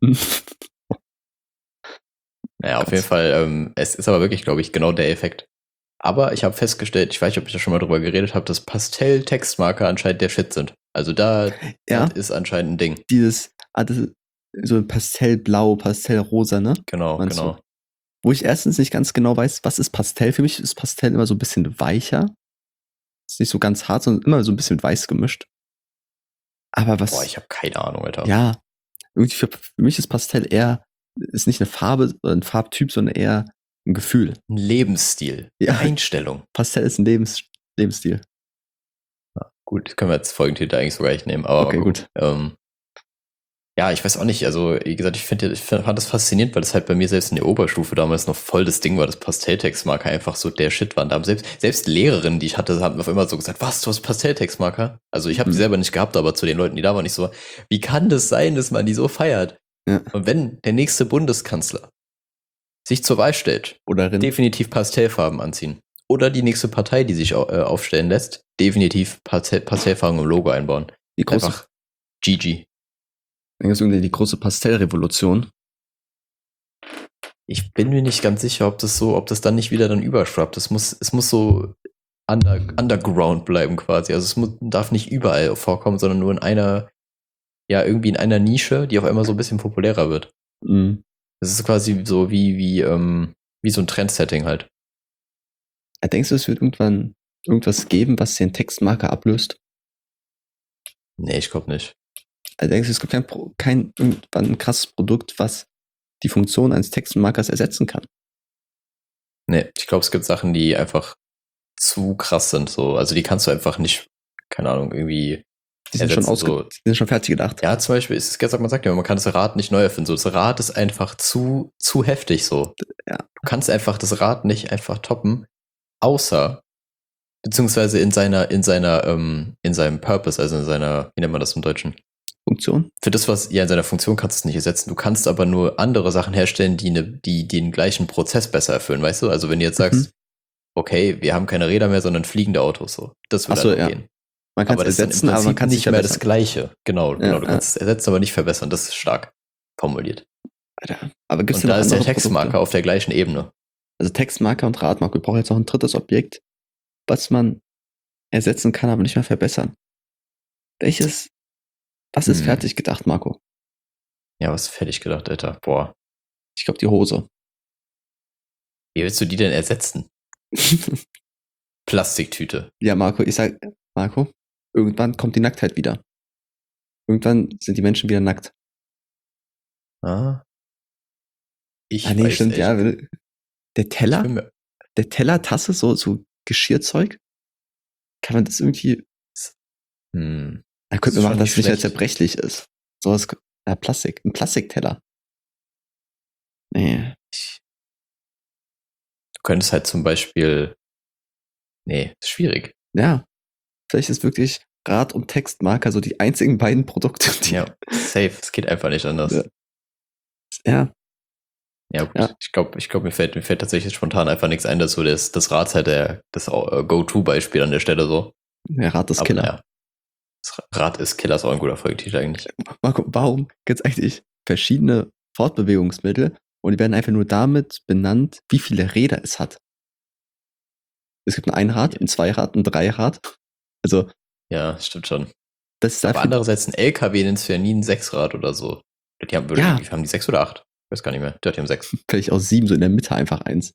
Naja, auf jeden Fall, ähm, es ist aber wirklich, glaube ich, genau der Effekt. Aber ich habe festgestellt, ich weiß nicht, ob ich da schon mal drüber geredet habe, dass Pastell-Textmarker anscheinend der Shit sind. Also da ja, das ist anscheinend ein Ding. Dieses, ah, das, so Pastellblau, Pastellrosa, ne? Genau, Meinst genau. Du? Wo ich erstens nicht ganz genau weiß, was ist Pastell. Für mich ist Pastell immer so ein bisschen weicher. Ist nicht so ganz hart, sondern immer so ein bisschen weiß gemischt. Aber was... Boah, ich habe keine Ahnung, Alter. Ja, irgendwie für, für mich ist Pastell eher, ist nicht eine Farbe oder ein Farbtyp, sondern eher ein Gefühl. Ein Lebensstil. Ja. Eine Einstellung. Pastell ist ein Lebens, Lebensstil. Ja, gut, können wir jetzt Folgentitel eigentlich sogar nicht nehmen. Aber okay, gut. Ähm, ja, ich weiß auch nicht, also wie gesagt, ich, find, ich fand das faszinierend, weil das halt bei mir selbst in der Oberstufe damals noch voll das Ding war, dass Pastelltextmarker einfach so der Shit waren. Da haben selbst, selbst Lehrerinnen, die ich hatte, haben auf immer so gesagt, was, du hast Pastelltextmarker? Also ich habe Mhm. die selber nicht gehabt, aber zu den Leuten, die da waren, nicht so, wie kann das sein, dass man die so feiert? Ja. Und wenn der nächste Bundeskanzler sich zur Wahl stellt, Oder definitiv Pastellfarben anziehen. oder die nächste Partei, die sich au- äh, aufstellen lässt, definitiv Partei- Parteifarben im Logo einbauen. Die große, Einfach G G. dann gibt's irgendwie die große Pastellrevolution. Ich bin mir nicht ganz sicher, ob das so, ob das dann nicht wieder dann überschwappt. Das muss, es muss so under, underground bleiben quasi. Also es muss, darf nicht überall vorkommen, sondern nur in einer, ja, irgendwie in einer Nische, die auf einmal so ein bisschen populärer wird. Mhm. Das ist quasi so wie, wie, ähm, wie so ein Trendsetting halt. Ja, denkst du, es wird irgendwann irgendwas geben, was den Textmarker ablöst? Nee, ich glaube nicht. Also denkst du, es gibt kein, Pro- kein irgendwann ein krasses Produkt, was die Funktion eines Textmarkers ersetzen kann? Nee, ich glaube, es gibt Sachen, die einfach zu krass sind. So. Also die kannst du einfach nicht, keine Ahnung, irgendwie Die sind schon ersetzen, ausge so. die sind schon fertig gedacht. Ja, zum Beispiel ist es gesagt, man sagt ja, man kann das Rad nicht neu erfinden. So, das Rad ist einfach zu, zu heftig so. Ja. Du kannst einfach das Rad nicht einfach toppen, außer, beziehungsweise in seiner, in seiner, ähm, in seinem Purpose, also in seiner, wie nennt man das im Deutschen? Funktion? Für das, was, ja, in seiner Funktion kannst du es nicht ersetzen. Du kannst aber nur andere Sachen herstellen, die, ne, die den gleichen Prozess besser erfüllen, weißt du? Also wenn du jetzt sagst, Mhm. okay, wir haben keine Räder mehr, sondern fliegende Autos, so. Das würde Ach so, dann ja. gehen. Man kann Aber es das ist dann ersetzen, im aber man Prinzip kann es nicht nicht mehr das verbessern. Gleiche. Genau, Ja, genau. Du ja. kannst es ersetzen, aber nicht verbessern. Das ist stark formuliert. Alter. Aber gibt es Und denn da noch ist der andere Textmarker Produkte? auf der gleichen Ebene. Also Textmarker und Radmarker. Wir brauchen jetzt noch ein drittes Objekt, was man ersetzen kann, aber nicht mehr verbessern. Welches, was ist Hm. fertig gedacht, Marco? Ja, was fertig gedacht, Alter. Boah. Ich glaube, die Hose. Wie willst du die denn ersetzen? Plastiktüte. Ja, Marco, ich sag, Marco, irgendwann kommt die Nacktheit wieder. Irgendwann sind die Menschen wieder nackt. Ah. Ich ah, nee, weiß stimmt, echt. ja. Der Ich Teller, bin mir, der Teller, Tasse, so, so Geschirrzeug. Kann man das irgendwie, hm. da Das könnte ist man machen, schon dass nicht es nicht mehr schlecht. zerbrechlich ist. Sowas, ja, Plastik, ein Plastikteller. Nee. Du könntest halt zum Beispiel, nee, ist schwierig. Ja. Vielleicht ist wirklich Rad und Textmarker so die einzigen beiden Produkte, die, Ja, safe. Es geht einfach nicht anders. Ja. ja, Ja, gut. Ja. Ich glaube, ich glaub, mir fällt, mir fällt tatsächlich spontan einfach nichts ein dazu. Das, das Rad ist halt der, das äh, Go-To-Beispiel an der Stelle so. der Rad ist Aber Killer. naja. Das Rad ist Killer, ist auch ein guter Folgetitel eigentlich. Marco, warum gibt es eigentlich verschiedene Fortbewegungsmittel und die werden einfach nur damit benannt, wie viele Räder es hat? Es gibt ein Einrad, ein Zweirad, ein Dreirad. Also, Ja, stimmt schon. das ist Aber einfach andererseits ein L K W nennst du ja nie ein Sechsrad oder so. Die haben, Ja. wie haben die sechs oder acht? Ich weiß gar nicht mehr. Die haben sechs. vielleicht aus sieben, so in der Mitte einfach eins.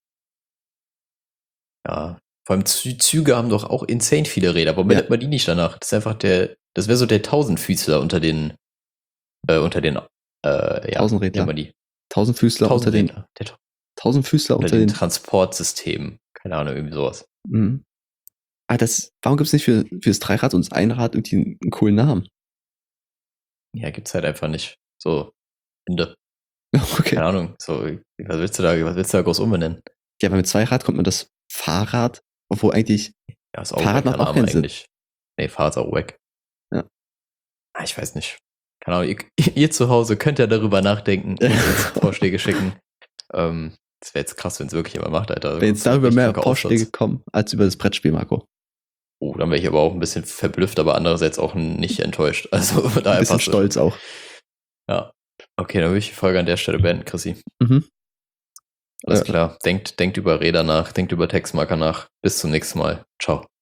Ja. Vor allem Zü Züge haben doch auch insane viele Räder. Warum Ja. nennt man die nicht danach? Das ist einfach der, das wäre so der Tausendfüßler unter den, äh, unter den, äh, ja. Tausendrädler. wie nennt man die? Tausendfüßler unter den, Tausendrädler. Der Ta- Tausendfüßler unter unter den den, Transportsystemen. Keine Ahnung, irgendwie sowas. mhm. Ah, das, warum gibt es nicht für, für das Dreirad und das Einrad irgendwie einen, einen coolen Namen? Ja, gibt's halt einfach nicht. So, Ende. Okay. Keine Ahnung. So, was willst du da, was willst du da groß umbenennen? Ja, aber mit Zweirad kommt man das Fahrrad, obwohl eigentlich, Ja, ist auch Fahrrad ein macht auch Name keinen Sinn. eigentlich. Nee, Fahrrad ist auch weg. Ja. Ah, ich weiß nicht. Keine Ahnung, ihr, ihr zu Hause könnt ja darüber nachdenken und uns Vorschläge schicken. Ähm, das wäre jetzt krass, wenn es wirklich jemand macht, Alter. wenn jetzt Das ist darüber echt mehr kranker Vorschläge Aufsatz. kommen, als über das Brettspiel, Marco. Oh, dann wäre ich aber auch ein bisschen verblüfft, aber andererseits auch nicht enttäuscht. Also da Ein bisschen einfach stolz auch. Ja. Okay, dann würde ich die Folge an der Stelle beenden, Chrissy. Mhm. Alles Ja. klar. Denkt, denkt über Räder nach, denkt über Textmarker nach. Bis zum nächsten Mal. Ciao.